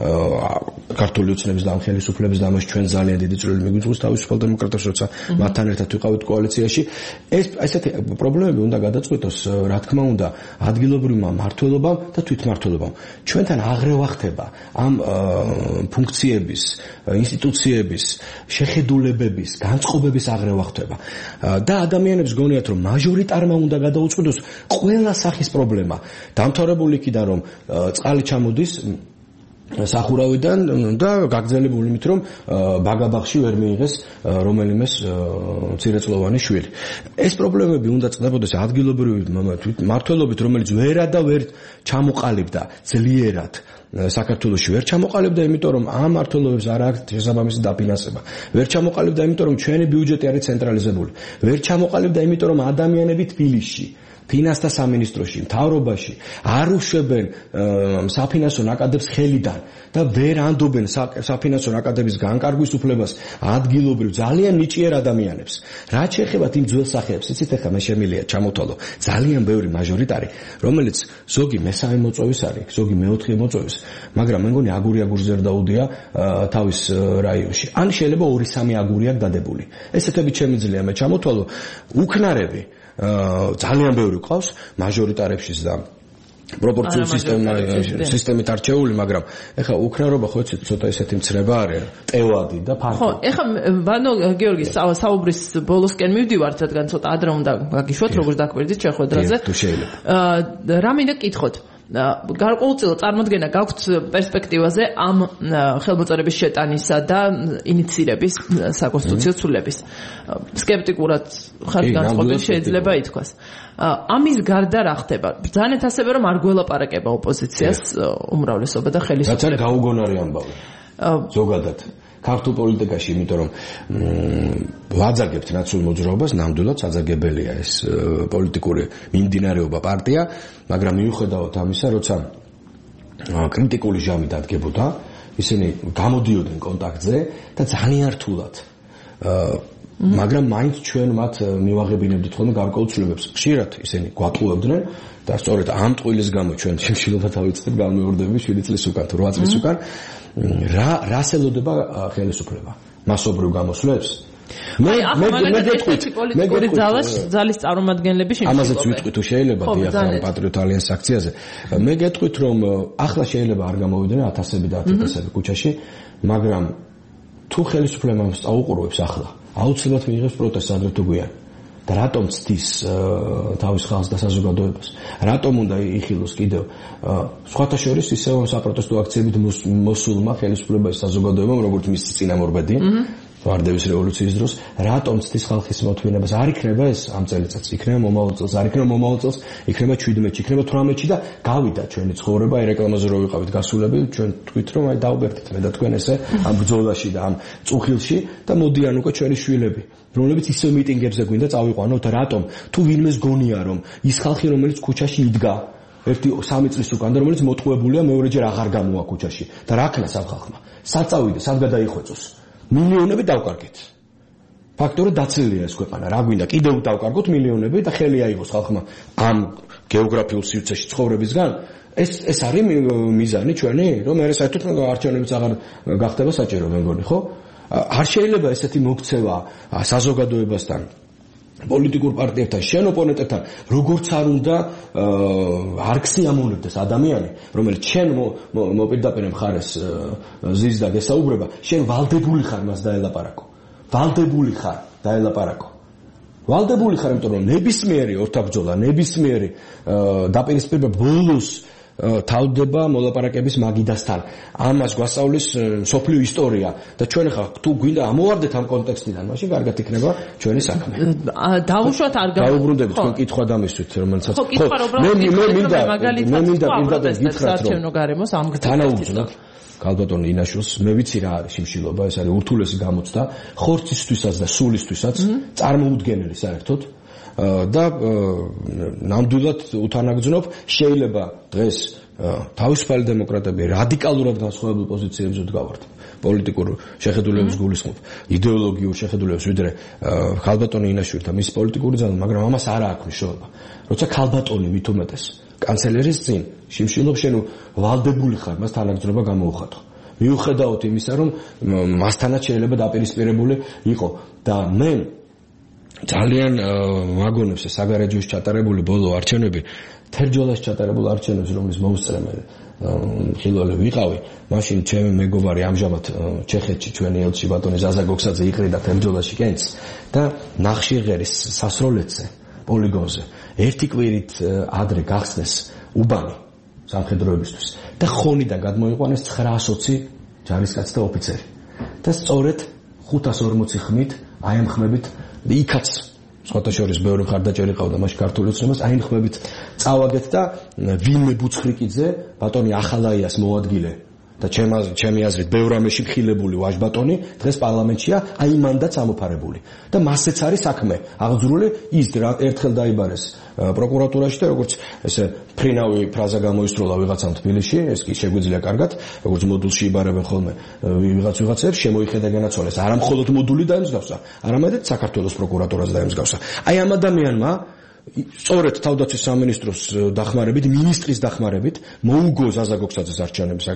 ქართული ოცნების და ხელისუფლების და ამას ჩვენ ძალიან დიდი წვლილი მიგვიწვევს თავისუფალ დემოკრატებს, როცა მათთან ერთად ვიყავით კოალიციაში. ეს ესეთი პრობლემები უნდა გადაწყვიტოს, რა თქმა უნდა, ადგილობრივმა მმართველობამ და თვითმმართველობამ. ჩვენთან აღრევა ხდება ამ ფუნქციების, ინსტიტუციების, შეხედულებების, განწყობების აღრევა ხდება. და ადამიანებს გონიათ რომ მაჟორიტარმა უნდა გადაუწყვეტოს ყველა სახის პრობლემა. დამთავრებული იქიდან რომ წყალი ჩამოდის სახურავიდან და გაგრძელებული იმით რომ ბაგაბაღში ვერ მიიღეს რომელიმეს მცირეწლოვანი შვილი. ეს პრობლემები უნდა წყდებოდეს ადგილობრივი მმართველობით, რომელიც ვერა და ვერ ჩამოყალიბდა ძლიერად საქართველოში ვერ ჩამოყალიბდა, იმიტომ რომ ამ მმართველობებს არ აქვს შესაბამისი დაფინანსება. ვერ ჩამოყალიბდა, იმიტომ რომ ჩვენი ბიუჯეტი არის ცენტრალიზებული. ვერ ჩამოყალიბდა, იმიტომ რომ ადამიანები თბილისში ფინანსთა სამინისტროში, მთავრობაში არ უშვებენ საფინანსო ნაკადებს ხელიდან და ვერ ანდობენ საფინანსო ნაკადების განკარგვის უფლებას ადგილობრივ ძალიან ნიჭიერ ადამიანებს. რაც შეეხება იმ ძველ სახეებს, იცით ახლა მე შემიძლია ჩამოთვალო ძალიან ბევრი მაჟორიტარი, რომელიც ზოგი მესამე მოწვევის არის, ზოგი მეოთხე მოწვევის, მაგრამ მე მგონი აგური აგურზე არ დაუდია თავის რაიონში. ან შეიძლება ორი სამი აგური აქვს დადებული. ესეთები შემიძლია მე ჩამოთვალო უქნარები ძალიან ბევრი ყავს მაჟორიტარებშიც და პროპორციული სისტემა სისტემით არჩეული, მაგრამ ეხლა უქნარობა ხო იცით ცოტა ესეთი მცრება არის, ტევადი და ფართო. ხო, ეხლა ბანო გიორგი საუბრის ბოლოსკენ მივდივართ, რადგან ცოტა ადრე უნდა გაგიშვათ, როგორც დაკვირდით შეხვედრაზე. თუ შეიძლება. რა მინდა გკითხოთ? გარკვეულწილად წარმოდგენა გაქვთ პერსპექტივაზე ამ ხელმოწერების შეტანისა და ინიციირების საკონსტიტუციო ცვლილების. სკეპტიკურად ხართ განწყობილი შეიძლება ითქვას. ამის გარდა რა ხდება? ბრძანეთ ასევე რომ არ გველაპარაკება ოპოზიციას უმრავლესობა და ხელისუფლება. რაც არის გაუგონარი ამბავი. ზოგადად ქართულ პოლიტიკაში, იმიტომ რომ ვაძაგებთ ნაციონალურ მოძრაობას, ნამდვილად საძაგებელია ეს პოლიტიკური მიმდინარეობა პარტია, მაგრამ მიუხედავად ამისა, როცა კრიტიკული ჟამი დადგებოდა, ისინი გამოდიოდნენ კონტაქტზე და ძალიან რთულად მაგრამ მაინც ჩვენ მათ მივაღებინებდით ხოლმე გარკვეულ ცვლილებებს. ხშირად ისინი გვატყუებდნენ და სწორედ ამ ტყუილის გამო ჩვენ შიმშილობა დავიწყეთ გამეორდები შვიდი წლის უკან თუ რვა წლის უკან რა რას ელოდება ხელისუფლება მასობრივ გამოსვლებს მე მე მე გეტყვით მე გეტყვით ძალის წარმომადგენლები შიმშილობენ ამაზეც ვიტყვი თუ შეიძლება დიახ პატრიოტ ალიანს აქციაზე მე გეტყვით რომ ახლა შეიძლება არ გამოვიდნენ ათასები და ათასები ქუჩაში მაგრამ თუ ხელისუფლებამ სწაუყურებს ახლა აუცილებლად მიიღებს პროტესტს ადრე თუ გვიან და რატომ ცდის თავის ხალხს და საზოგადოებას რატომ უნდა იხილოს კიდევ სხვათა შორის ისევ საპროტესტო აქციებით მოსულმა ხელისუფლებაში საზოგადოებამ როგორც მის წინამორბედი ვარდების რევოლუციის დროს რატომ ცდის ხალხის მოთმინებას არ იქნება ეს ამ წელიწადს იქნება მომავალ წელს არ იქნება მომავალ წელს იქნება ჩვიდმეტში იქნება თვრამეტში და გავიდა ჩვენი ცხოვრება აი რეკლამაზე რო ვიყავით გასულები ჩვენ თქვით რომ აი დავბერდით მე და თქვენ ესე ამ ბრძოლაში და ამ წუხილში და მოდიან უკვე ჩვენი შვილები რომლებიც ისევ მიტინგებზე გვინდა წავიყვანოთ რატომ თუ ვინმეს გონია რომ ის ხალხი რომელიც ქუჩაში იდგა ერთი სამი წლის უკან და რომელიც მოტყუებულია მეორეჯერ აღარ გამოვა ქუჩაში და რა ქნა სამ ხალხმა სად წავიდეს სად გადაიხვეწოს მილიონები დავკარგეთ. ფაქტობრივად დაცლილია ეს ქვეყანა. რა გვინდა? კიდევ დავკარგოთ მილიონები და ხელი აიღოს ხალხმა ამ გეოგრაფიულ სივრცეში ცხოვრებისგან. ეს ეს არის მიზანი ჩვენი, რომ მე საერთოდ არჩევნებიც აღარ გახდება საჭირო, მე მგონი, ხო? არ შეიძლება ესეთი მოქცევა საზოგადოებასთან პოლიტიკურ პარტიებთან, შენ ოპონენტებთან, როგორც არ უნდა არ ქსიამოვნებდეს ადამიანი, რომელიც შენ მოპირდაპირე მხარეს ზის და გესაუბრება, შენ ვალდებული ხარ მას დაელაპარაკო. ვალდებული ხარ დაელაპარაკო. ვალდებული ხარ, იმიტომ რომ ნებისმიერი ორთაბრძოლა, ნებისმიერი დაპირისპირება ბოლოს თავდება მოლაპარაკების მაგიდასთან. ამას გვასწავლის სოფლიო ისტორია და ჩვენ ხა თუ გვინდა ამოვარდეთ ამ კონტექსტიდან, მაშინ კარგად იქნება ჩვენი საქმე. დაუშვათ არ გაუბრუნდებით თქვენ კითხვა დამისვით, რომელსაც ხო მე მე მინდა მე მინდა პირდაპირ გითხრათ რომ გარემოს ამ თანაუგრძნოთ ქალბატონ ინაშვილს მე ვიცი რა არის შიმშილობა, ეს არის ურთულესი გამოცდა ხორცისთვისაც და სულისთვისაც წარმოუდგენელი საერთოდ და ნამდვილად უთანაგრძნობ შეიძლება დღეს თავისუფალი დემოკრატები რადიკალურად განსხვავებულ პოზიციებზე დგავართ პოლიტიკურ შეხედულებებს გულისხმობ იდეოლოგიურ შეხედულებებს ვიდრე ქალბატონი ინაშვილი და მის პოლიტიკური ძალა მაგრამ ამას არ აქვს მნიშვნელობა როცა ქალბატონი მით უმეტეს კანცელერის წინ შიმშილობს შენ ვალდებული ხარ მას თანაგრძნობა გამოუხატო მიუხედავად იმისა რომ მასთანაც შეიძლება დაპირისპირებული იყო და მე ძალიან ვაგონებს საგარეჯოში ჩატარებული ბოლო არჩევნები თერჯოლაში ჩატარებული არჩევნებს რომლის მოუსწრემელი ხილველი ვიყავი მაშინ ჩემი მეგობარი ამჟამად ჩეხეთში ჩვენი ელჩი ბატონი ზაზა გოქსაძე იყრიდა თერჯოლაში კენც და ნახშირღერის სასროლეთზე პოლიგონზე ერთი კვირით ადრე გახსნეს უბანი სამხედროებისთვის და ხონიდან გადმოიყვანეს ცხრაას ოცი ჯარისკაცი და ოფიცერი და სწორედ ხუთას ორმოცი ხმით აი ამ ხმებით იქაც სხვათა შორის ბევრი მხარდაჭერი ყავდა მაშინ ქართული ოცნებას აი ხმებით წავაგეთ და ვინმე ბუცხრიკიძე ბატონი ახალაიას მოადგილე და ჩემი აზრით ბევრ ამაში ხილებული ვაჟბატონი დღეს პარლამენტშია აი მანდაც ამოფარებული და მასეც არის საქმე აღძრული ის ერთხელ დაიბარეს პროკურატურაში და როგორც ესე ფრინავი ფრაზა გამოისროლა ვიღაცამ თბილისში ეს კი შეგვიძლია კარგად როგორც მოდულში იბარებენ ხოლმე ვიღაც ვიღაცებს შემოიხედა განაცვალეს არა მხოლოდ მოდული დაემსგავსა არამედ საქართველოს პროკურატურას დაემსგავსა აი ამ ადამიანმა სწორედ თავდაცვის სამინისტროს დახმარებით, მინისტრის დახმარებით მოუგო ზაზა გოქსაძეს არჩევნების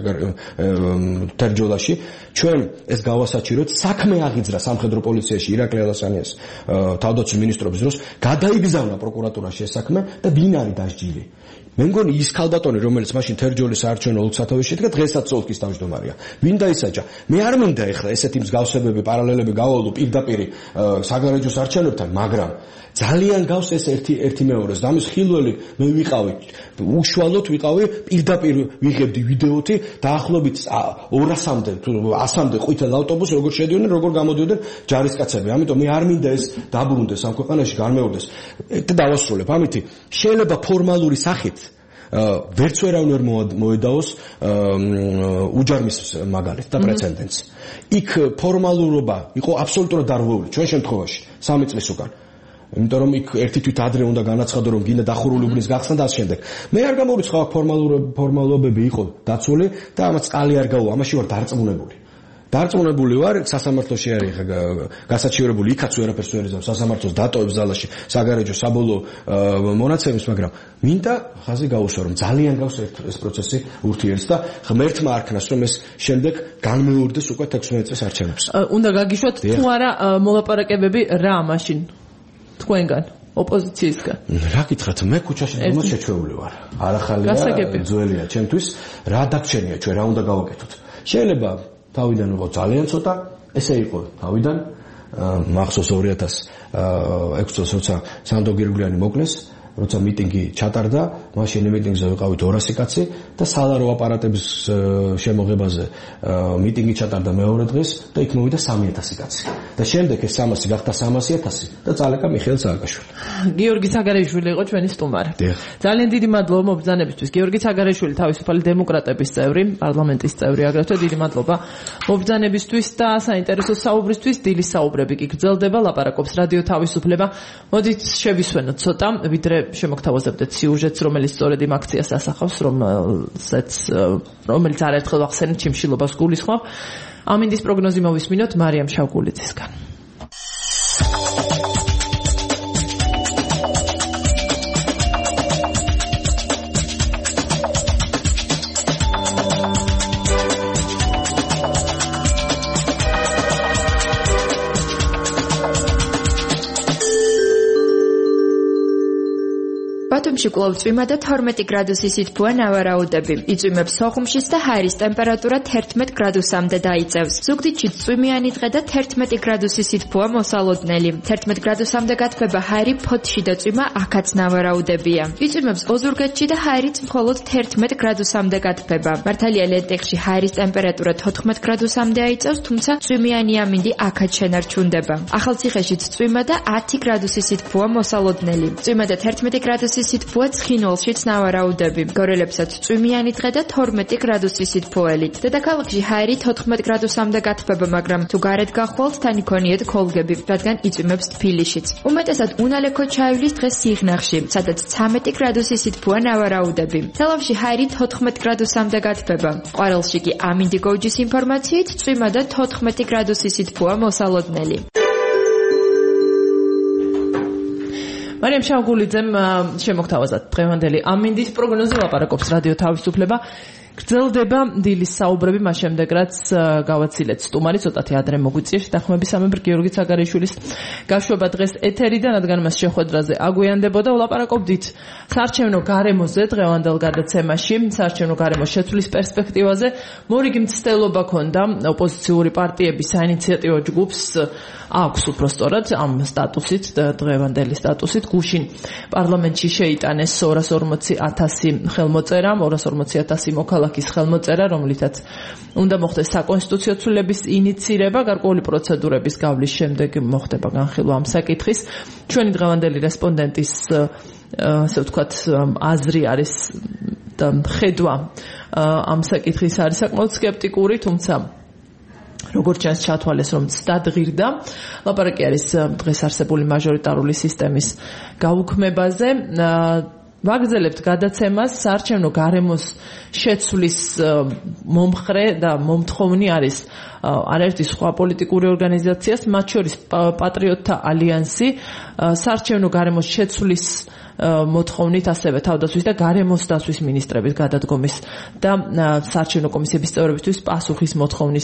თერჯოლაში ჩვენ ეს გავასაჩიროთ საქმე აღიძრა სამხედრო პოლიციაში ირაკლი ალასანიას თავდაცვის მინისტრობის დროს გადაიგზავნა პროკურატურაში ეს საქმე და ვინ არის დასჯილი მე მგონი ის ქალბატონი რომელიც მაშინ თერჯოლის საარჩევნო ოლქსათავში შედგა დღესაც ოლქის თავმჯდომარეა ვინ დაისაჯა მე არ მინდა ეხლა ესეთი მსგავსებები პარალელები გავალო პირდაპირ საგარეჯოს არჩევნებთან მაგრამ ძალიან გავს ეს ერთი ერთი მეორეს და ამის ხილველი მე ვიყავი უშუალოდ ვიყავი პირდაპირ ვიღებდი ვიდეოთი დაახლოებით ორასამდე თუ ასამდე ყვითელ ავტობუსს როგორ შედიოდნენ როგორ გამოდიოდნენ ჯარისკაცები ამიტომ მე არ მინდა ეს დაბრუნდეს ამ ქვეყანაში განმეორდეს და დავასრულებ ამითი შეიძლება ფორმალური სახით ვერც ვერავინ ვერ მოედაოს უჯარმის მაგალითს და პრეცედენტს. იქ ფორმალურობა იყო აბსოლუტურად დარღვეული ჩვენ შემთხვევაში სამი წლის უკან. იმიტომ რომ იქ ერთი თვით ადრე უნდა განაცხადო რომ გინდა დახურული უბნის გახსნა და ამ შემდეგ. მე არ გამორიცხავ ფორმალობები იყო დაცული და ამაც წყალი არ გაუვა, ამაში ვარ დარწმუნებული. დარწმუნებული ვარ, სასამართლოში არის გასაჩივრებული, იქაც ვერაფერს ვერ იზამს, სასამართლოს დატოვებს ზალაში საგარეჯო საბოლოო მონაცემის, მაგრამ მინდა ხაზი გაუსვა, რომ ძალიან გავს ეს პროცესი ურთიერთს და ღმერთმა არქნას, რომ ეს შემდეგ განმეორდეს უკვე თექვსმეტ წლის არჩევნებს. უნდა გაგიშვათ თუ არა მოლაპარაკებები რა მაშინ თქვენგან ოპოზიციისგან. რა გითხრათ, მე ქუჩაში დომას შეჩვეული ვარ. არახალია, ძველია ჩემთვის, რა დაგჩენია ჩვენ, რა უნდა გავაკეთოთ. შეიძლება თავიდან იყო ძალიან ცოტა, ესე იყო თავიდან, მახსოვს ორი ათას ექვსი წელს როცა სანდო გირგვლიანი მოკლეს, როცა მიტინგი ჩატარდა, მაშინ მიტინგზე ვიყავით ორასი კაცი და სალარო აპარატების შემოღებაზე მიტინგი ჩატარდა მეორე დღეს და იქ მოვიდა სამი ათასი კაცი. და შემდეგ ეს სამასი გახდა სამასი ათასი და წალეკა მიხეილ სააკაშვილი. გიორგი საგარეიშვილი იყო ჩვენი სტუმარი. ძალიან დიდი მადლობა მობრძანებისთვის. გიორგი საგარეიშვილი თავისუფალი დემოკრატების წევრი, პარლამენტის წევრი, აგრეთვე დიდი მადლობა მობრძანებისთვის და საინტერესო საუბრისთვის. დილის საუბრები კი გრძელდება, ლაპარაკობს რადიო თავისუფლება. მოდით შევისვენოთ ცოტა, ვიდრე შემოგთავაზებდეთ სიუჟეტს, რომელიც სწორედ იმ აქციას ასახავს, რომელსაც რომელიც არაერთხელ ახსენეთ ჩიმშილობას გულისხმობ. ამინდის პროგნოზი მოვისმინოთ მარიამ შავგულიძისგან. ბათუმში კვლავ წვიმა და თორმეტი გრადუსი სითბოა ნავარაუდები. იწვიმებს სოხუმშიც და ჰაერის ტემპერატურა თერთმეტ გრადუსამდე დაიწევს. ზუგდიდშიც წვიმიანი დღე და თერთმეტი გრადუსი სითბოა მოსალოდნელი. თერთმეტ გრადუსამდე გათბება ჰაერი ფოთში და წვიმა აქაც ნავარაუდებია. იწვიმებს ოზურგეთში და ჰაერიც მხოლოდ თერთმეტ გრადუსამდე გათბება. მართალია ლენტეხში ჰაერის ტემპერატურა თოთხმეტ გრადუსამდე აიწევს, თუმცა წვიმიანი ამინდი აქაც შენარჩუნდება. ახალციხეშიც წვიმა და ათი გრადუსი სითბოა მოსალოდნელი. წვიმა და თერთმეტი გრადუსი სითბოა ცხინვალშიც ნავარაუდები. გორელებსაც წვიმიანი დღე და თორმეტი გრადუსი სითბოელით. დედაქალაქში ჰაერი თოთხმეტ გრადუსამდე გათბება, მაგრამ თუ გარეთ გახვალთ, თან იქონიეთ ქოლგები, რადგან იწვიმებს თბილისშიც. უმეტესად უნალექო ჩაივლის დღეს სიღნაღში, სადაც ცამეტი გრადუსი სითბოა ნავარაუდები. თელავში ჰაერი თოთხმეტ გრადუსამდე გათბება. ყვარელში კი ამინდი გოჯის ინფორმაციით წვიმა და თოთხმეტი გრადუსი სითბოა მოსალოდნელი. მარიამ შავგულიძემ შემოგთავაზა დღევანდელი ამინდის პროგნოზი, ლაპარაკობს რადიო თავისუფლება. გრძელდება დილის საუბრები, მას შემდეგ რაც გავაცილეთ სტუმარი, ცოტათი ადრე მოგვიწია შეთანხმებისამებრ გიორგი საგარეიშვილის გაშვება დღეს ეთერიდან, რადგან მას შეხვედრაზე აგვიანდებოდა. ვლაპარაკობდით საარჩევნო გარემოზე დღევანდელ გადაცემაში, საარჩევნო გარემოს შეცვლის პერსპექტივაზე. მორიგი მცდელობა ქონდა ოპოზიციური პარტიების საინიციატივო ჯგუფს აქვს უბრალოდ ამ სტატუსით, დღევანდელი სტატუსით გუშინ პარლამენტში შეიტანეს ორას ორმოცი ათასი ხელმოწერა, ორას ორმოცი ათასი მოქალაქის ხელმოწერა, რომლითაც უნდა მოხდეს საკონსტიტუციო ცვლილების ინიცირება, გარკვეული პროცედურების გავლის შემდეგ მოხდება განხილვა ამ საკითხის. ჩვენი დღევანდელი რესპონდენტის ასე ვთქვათ აზრი არის და ხედვა ამ საკითხის არის საკმაოდ სკეპტიკური, თუმცა როგორც ჩანს ჩათვალეს, რომ დადღირდა. ლაპარაკი არის დღეს არსებული მაჟორიტარული სისტემის გაუქმებაზე. ვაგრძელებთ გადაცემას. საარჩევნო გარემოს შეცვლის მომხრე და მომთხოვნი არის არაერთი სხვა პოლიტიკური ორგანიზაციას, მათ შორის პატრიოტთა ალიანსი. საარჩევნო გარემოს შეცვლის მოთხოვნით ასევე თავდაცვის და გარემოს დაცვის მინისტრების გადადგომის და საარჩევნო კომისიების წევრებისთვის პასუხის მოთხოვნის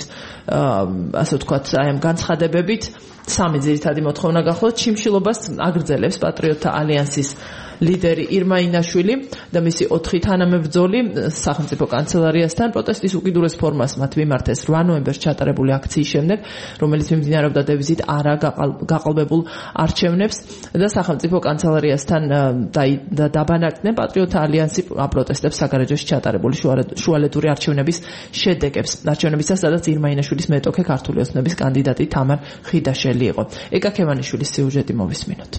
ასე ვთქვათ აი ამ განცხადებებით სამი ძირითადი მოთხოვნა გახლავთ. ჩიმშილობას აგრძელებს პატრიოტთა ალიანსის ლიდერი ირმა ინაშვილი და მისი ოთხი თანამებრძოლი სახელმწიფო კანცელარიასთან პროტესტის უკიდურეს ფორმას მათ მიმართეს რვა ნოემბერს ჩატარებული აქციის შემდეგ, რომელიც მიმდინარეობდა დევიზით არა გაყალბებულ არჩევნებს და სახელმწიფო კანცელარიასთან და დაბანაკდნენ პატრიოტთა ალიანსი აპროტესტებს საგარეჯოში ჩატარებული შუალედური არჩევნების შედეგებს. არჩევნებისას, სადაც ირმა ინაშვილის მეტოქე ქართული ოცნების კანდიდატი თამარ ხიდაშელი იყო. ეკა ქევანიშვილის სიუჟეტი მოვისმინოთ.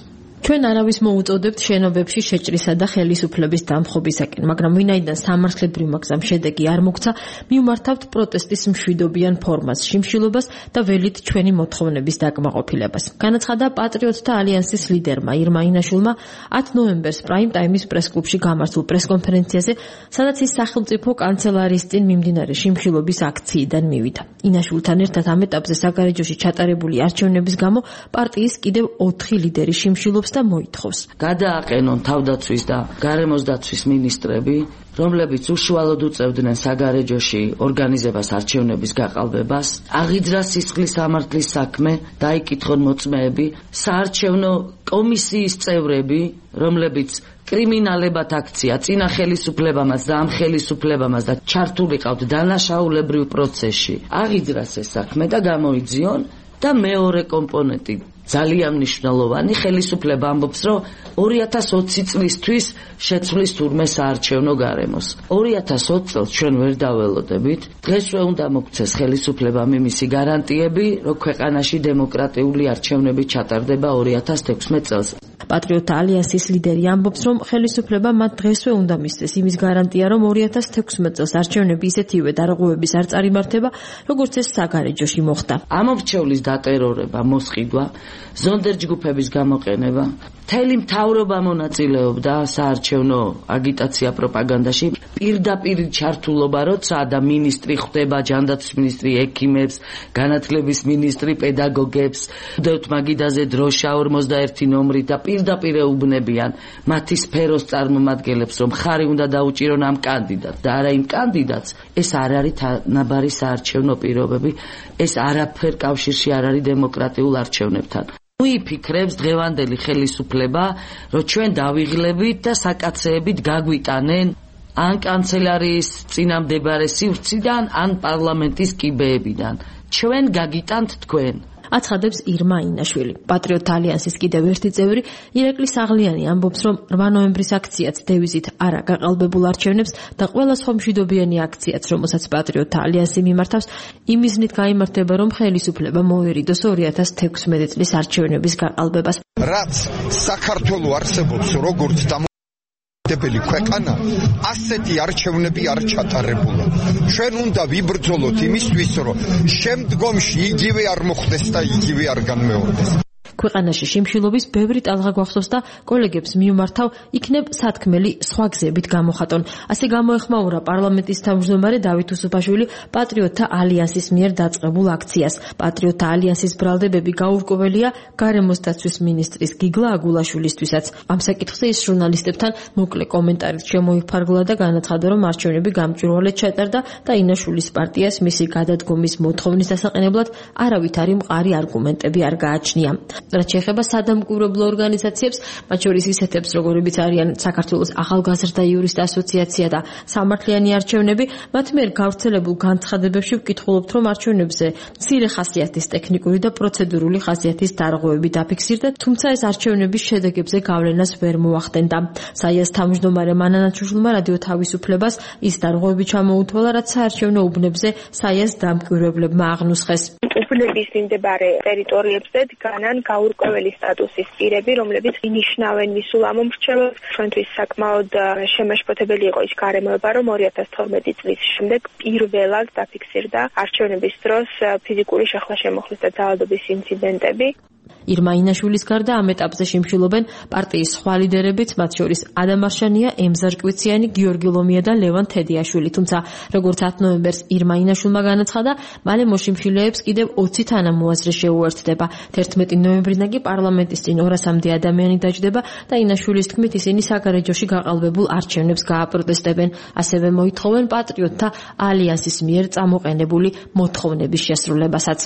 ჩვენ არავის მოუწოდებთ შენობებში შეჭრისა და ხელისუფლების დამხობისაკენ, მაგრამ ვინაიდან სამართლებრივ მაგზამ შედეგი არ მოგცა, მივმართავთ პროტესტის მშვიდობიან ფორმას, შიმშილობას და ველით ჩვენი მოთხოვნების დაკმაყოფილებას. განაცხადა პატრიოტთა ალიანსის ლიდერმა ირმა ინაშვილმა ათი ნოემბერს პრაიმ ტაიმის პრესკლუბში გამართულ პრესკონფერენციაზე, სადაც ის სახელმწიფო კანცელარიის წინ მიმდინარე შიმშილობის აქციიდან მივიდა. ინაშვილთან ერთად ამ ეტაპზე საგარეჯოში ჩატარებული არჩევნების გამო პარტიის კიდევ ოთხი ლიდერი შიმშილობს და მოითხოვს. გადააყენონ თავდაცვის და გარემოს დაცვის მინისტრები, რომლებიც უშუალოდ უწევდნენ საგარეჯოში ორგანიზებას არჩევნების გაყალბებას, აღიძრას სისხლის სამართლის საქმე, დაიკითხონ მოწმეები, საარჩევნო კომისიის წევრები, რომლებიც კრიმინალებად აქცია წინა ხელისუფლებამაც და ამ ხელისუფლებამაც და ჩართულიყავთ დანაშაულებრივ პროცესში. აღიძრას ეს საქმე და გამოიძიონ და მეორე კომპონენტი ძალიან მნიშვნელოვანი, ხელისუფლება ამბობს, რომ ორი ათას ოცი წლისთვის შეცვლის თურმე საარჩევნო გარემოს. ორი ათას ოცი წელს ჩვენ ვერ დაველოდებით. დღესვე უნდა მოგცეს ხელისუფლებამ იმისი გარანტიები, რომ ქვეყანაში დემოკრატიული არჩევნები ჩატარდება ორი ათას თექვსმეტ წელს. პატრიოტთა ალიანსის ლიდერი ამბობს, რომ ხელისუფლება მათ დღესვე უნდა მისცეს იმის გარანტია, რომ ორი ათას თექვსმეტ წელს არჩევნები ისეთივე დარღვევების არ წარიმართება, როგორც ეს საგარეჯოში მოხდა. ამორჩევლის დატერორება, მოსყიდვა, ზონდერჯგუფების გამოყენება, მთელი მთავრობა მონაწილეობდა საარჩევნო აგიტაცია პროპაგანდაში, პირდაპირ ჩართულობა, როცა და მინისტრი ხვდება, ჯანდაცვის მინისტრი ექიმებს, განათლების მინისტრი პედაგოგებს, უდევთ მაგიდაზე დროშა ორმოცდაერთი ნომრით და პირდაპირ ეუბნებიან მათი სფეროს წარმომადგენლებს, რომ ხარი უნდა დაუჭირონ ამ კანდიდატს და არა იმ კანდიდატს. ეს არ არის თანაბარი საარჩევნო პირობები, ეს არაფერ კავშირში არ არის დემოკრატიულ არჩევნებთან. უიფიქრებს დღევანდელი ხელისუფლება, რომ ჩვენ დავიღლებით და საკაცეებით გაგვიტანენ ან კანცელარიის წინამდებარე სივრციდან, ან პარლამენტის კიბეებიდან. ჩვენ გაგიტანთ თქვენ. აცხადებს ირმა ინაშვილი. პატრიოტთა ალიანსის კიდევ ერთი წევრი ირაკლი საღლიანი ამბობს, რომ რვა ნოემბრის აქციაც დევიზით არა გაყალბებულ არჩევნებს და ყველა სხვა მშვიდობიანი აქციაც, რომელსაც პატრიოტთა ალიანსი მიმართავს, იმ მიზნით გაიმართება, რომ ხელისუფლება მოერიდოს ორი ათას თექვსმეტი წლის არჩევნების გაყალბებას. რაც საქართველოს არსებობს როგორც დემოკრატიული ქვეყანა, ასეთი არჩევნები არ ჩატარებულა. ჩვენ უნდა ვიბრძოლოთ იმისთვის, რომ შემდგომში იგივე არ მოხდეს და იგივე არ განმეორდეს. ქვეყანაში შიმშილობის ბევრი ტალღა გვახსოვს და კოლეგებს მიუმართავ იქნებ სათქმელი სხვა გზებით გამოხატონ. ასე გამოეხმაურა პარლამენტის თავმჯდომარე დავით უსუფაშვილი პატრიოტთა ალიანსის მიერ დაწყებულ აქციას. პატრიოტთა ალიანსის ბრალდებები გაურკვეველია გარემოს დაცვის მინისტრის გიგლა აგულაშვილისთვისაც. ამ საკითხზე ის ჟურნალისტებთან მოკლე კომენტარით შემოიფარგლა და განაცხადა, რომ არჩევნები გამჭვირვალედ ჩატარდა და ინაშვილის პარტიას მისი გადადგომის მოთხოვნის დასაყენებლად არავითარი მყარი არგუმენტები არ გააჩნია. რაც შეეხება სადამკვირვებლო ორგანიზაციებს, მათ შორის ისეთებს, როგორებიც არიან საქართველოს ახალგაზრდა იურისტ ასოციაცია და სამართლიანი არჩევნები, მათ მიერ გავრცელებულ განცხადებებში ვკითხულობთ, რომ არჩევნებზე მცირე ხასიათის ტექნიკური და პროცედურული ხასიათის დარღვევები დაფიქსირდა, თუმცა ეს არჩევნების შედეგებზე გავლენას ვერ მოახდენდა. საიას თავმჯდომარე მანანა ჩუშულმა რადიო თავისუფლებას ის დარღვევები ჩამოუთვალა, რაც საარჩევნო უბნებზე საიას დამკვირვებლებმა აღნუსხეს. უბნების მიმდებარე ტერიტორიებზე დგანან გაურკვეველი სტატუსის პირები, რომლებიც ინიშნავენ მისულ ამომრჩევლებს. ჩვენთვის საკმაოდ შემაშფოთებელი იყო ის გარემოება, რომ ორი ათას თორმეტი წლის შემდეგ პირველად დაფიქსირდა არჩევნების დროს ფიზიკური შეხლა-შემოხლის და ძალადობის ინციდენტები. ირმა ინაშვილის გარდა ამ ეტაპზე შიმშილობენ პარტიის სხვა ლიდერებიც, მათ შორის ადამ არშანია, ემზარ კვიციანი, გიორგი ლომია და ლევან თედიაშვილი. თუმცა, როგორც ათი ნოემბერს ირმა ინაშვილმა განაცხადა, მალე მოშიმშილეებს კიდევ ოცი თანამოაზრე შეუერთდება. თერთმეტი ნოემბრიდან კი პარლამენტის წინ ორასამდე ადამიანი დაჯდება და ინაშვილის თქმით ისინი საგარეჯოში გაყალბებულ არჩევნებს გააპროტესტებენ. ასევე მოითხოვენ პატრიოტთა ალიანსის მიერ წამოყენებული მოთხოვნების შესრულებასაც.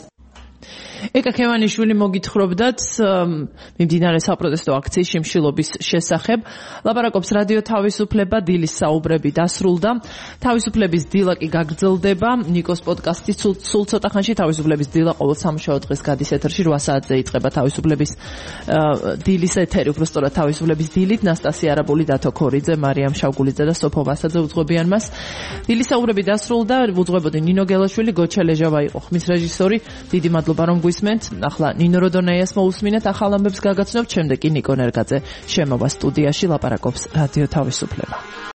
ეკა ქევანიშვილი მოგითხრობდათ მიმდინარე საპროტესტო აქციის შიმშილობის შესახებ. ლაპარაკობს რადიო თავისუფლება, დილის საუბრები დასრულდა. თავისუფლების დილა კი გაგრძელდება. ნიკოს პოდკასტი სულ ცოტა ხანში თავისუფლების დილა ყოველ სამშაბათო დღეს გადის ეთერში რვა საათზე იწყება თავისუფლების დილის ეთერი, უფრო სწორად თავისუფლების დილით. ნასტასია არაბული, დათო ქორიძე, მარიამ შავგულიძე და სოფო ვასაძე უძღვებიან მას. დილის საუბრები დასრულდა. უძღვებოდნენ ნინო გელაშვილი, გოჩა ლეჟავა იყო ხმის რეჟისორი. დიდი მადლობა რომ მოგისმენთ. ახლა ნინო როდონეიას მოусმინეთ ახალ ამბებს გაგაცნობთ, შემდეგ კი ნიკო ნერგაძე შემოვა სტუდიაში ლაპარაკობს რადიო თავისუფლება.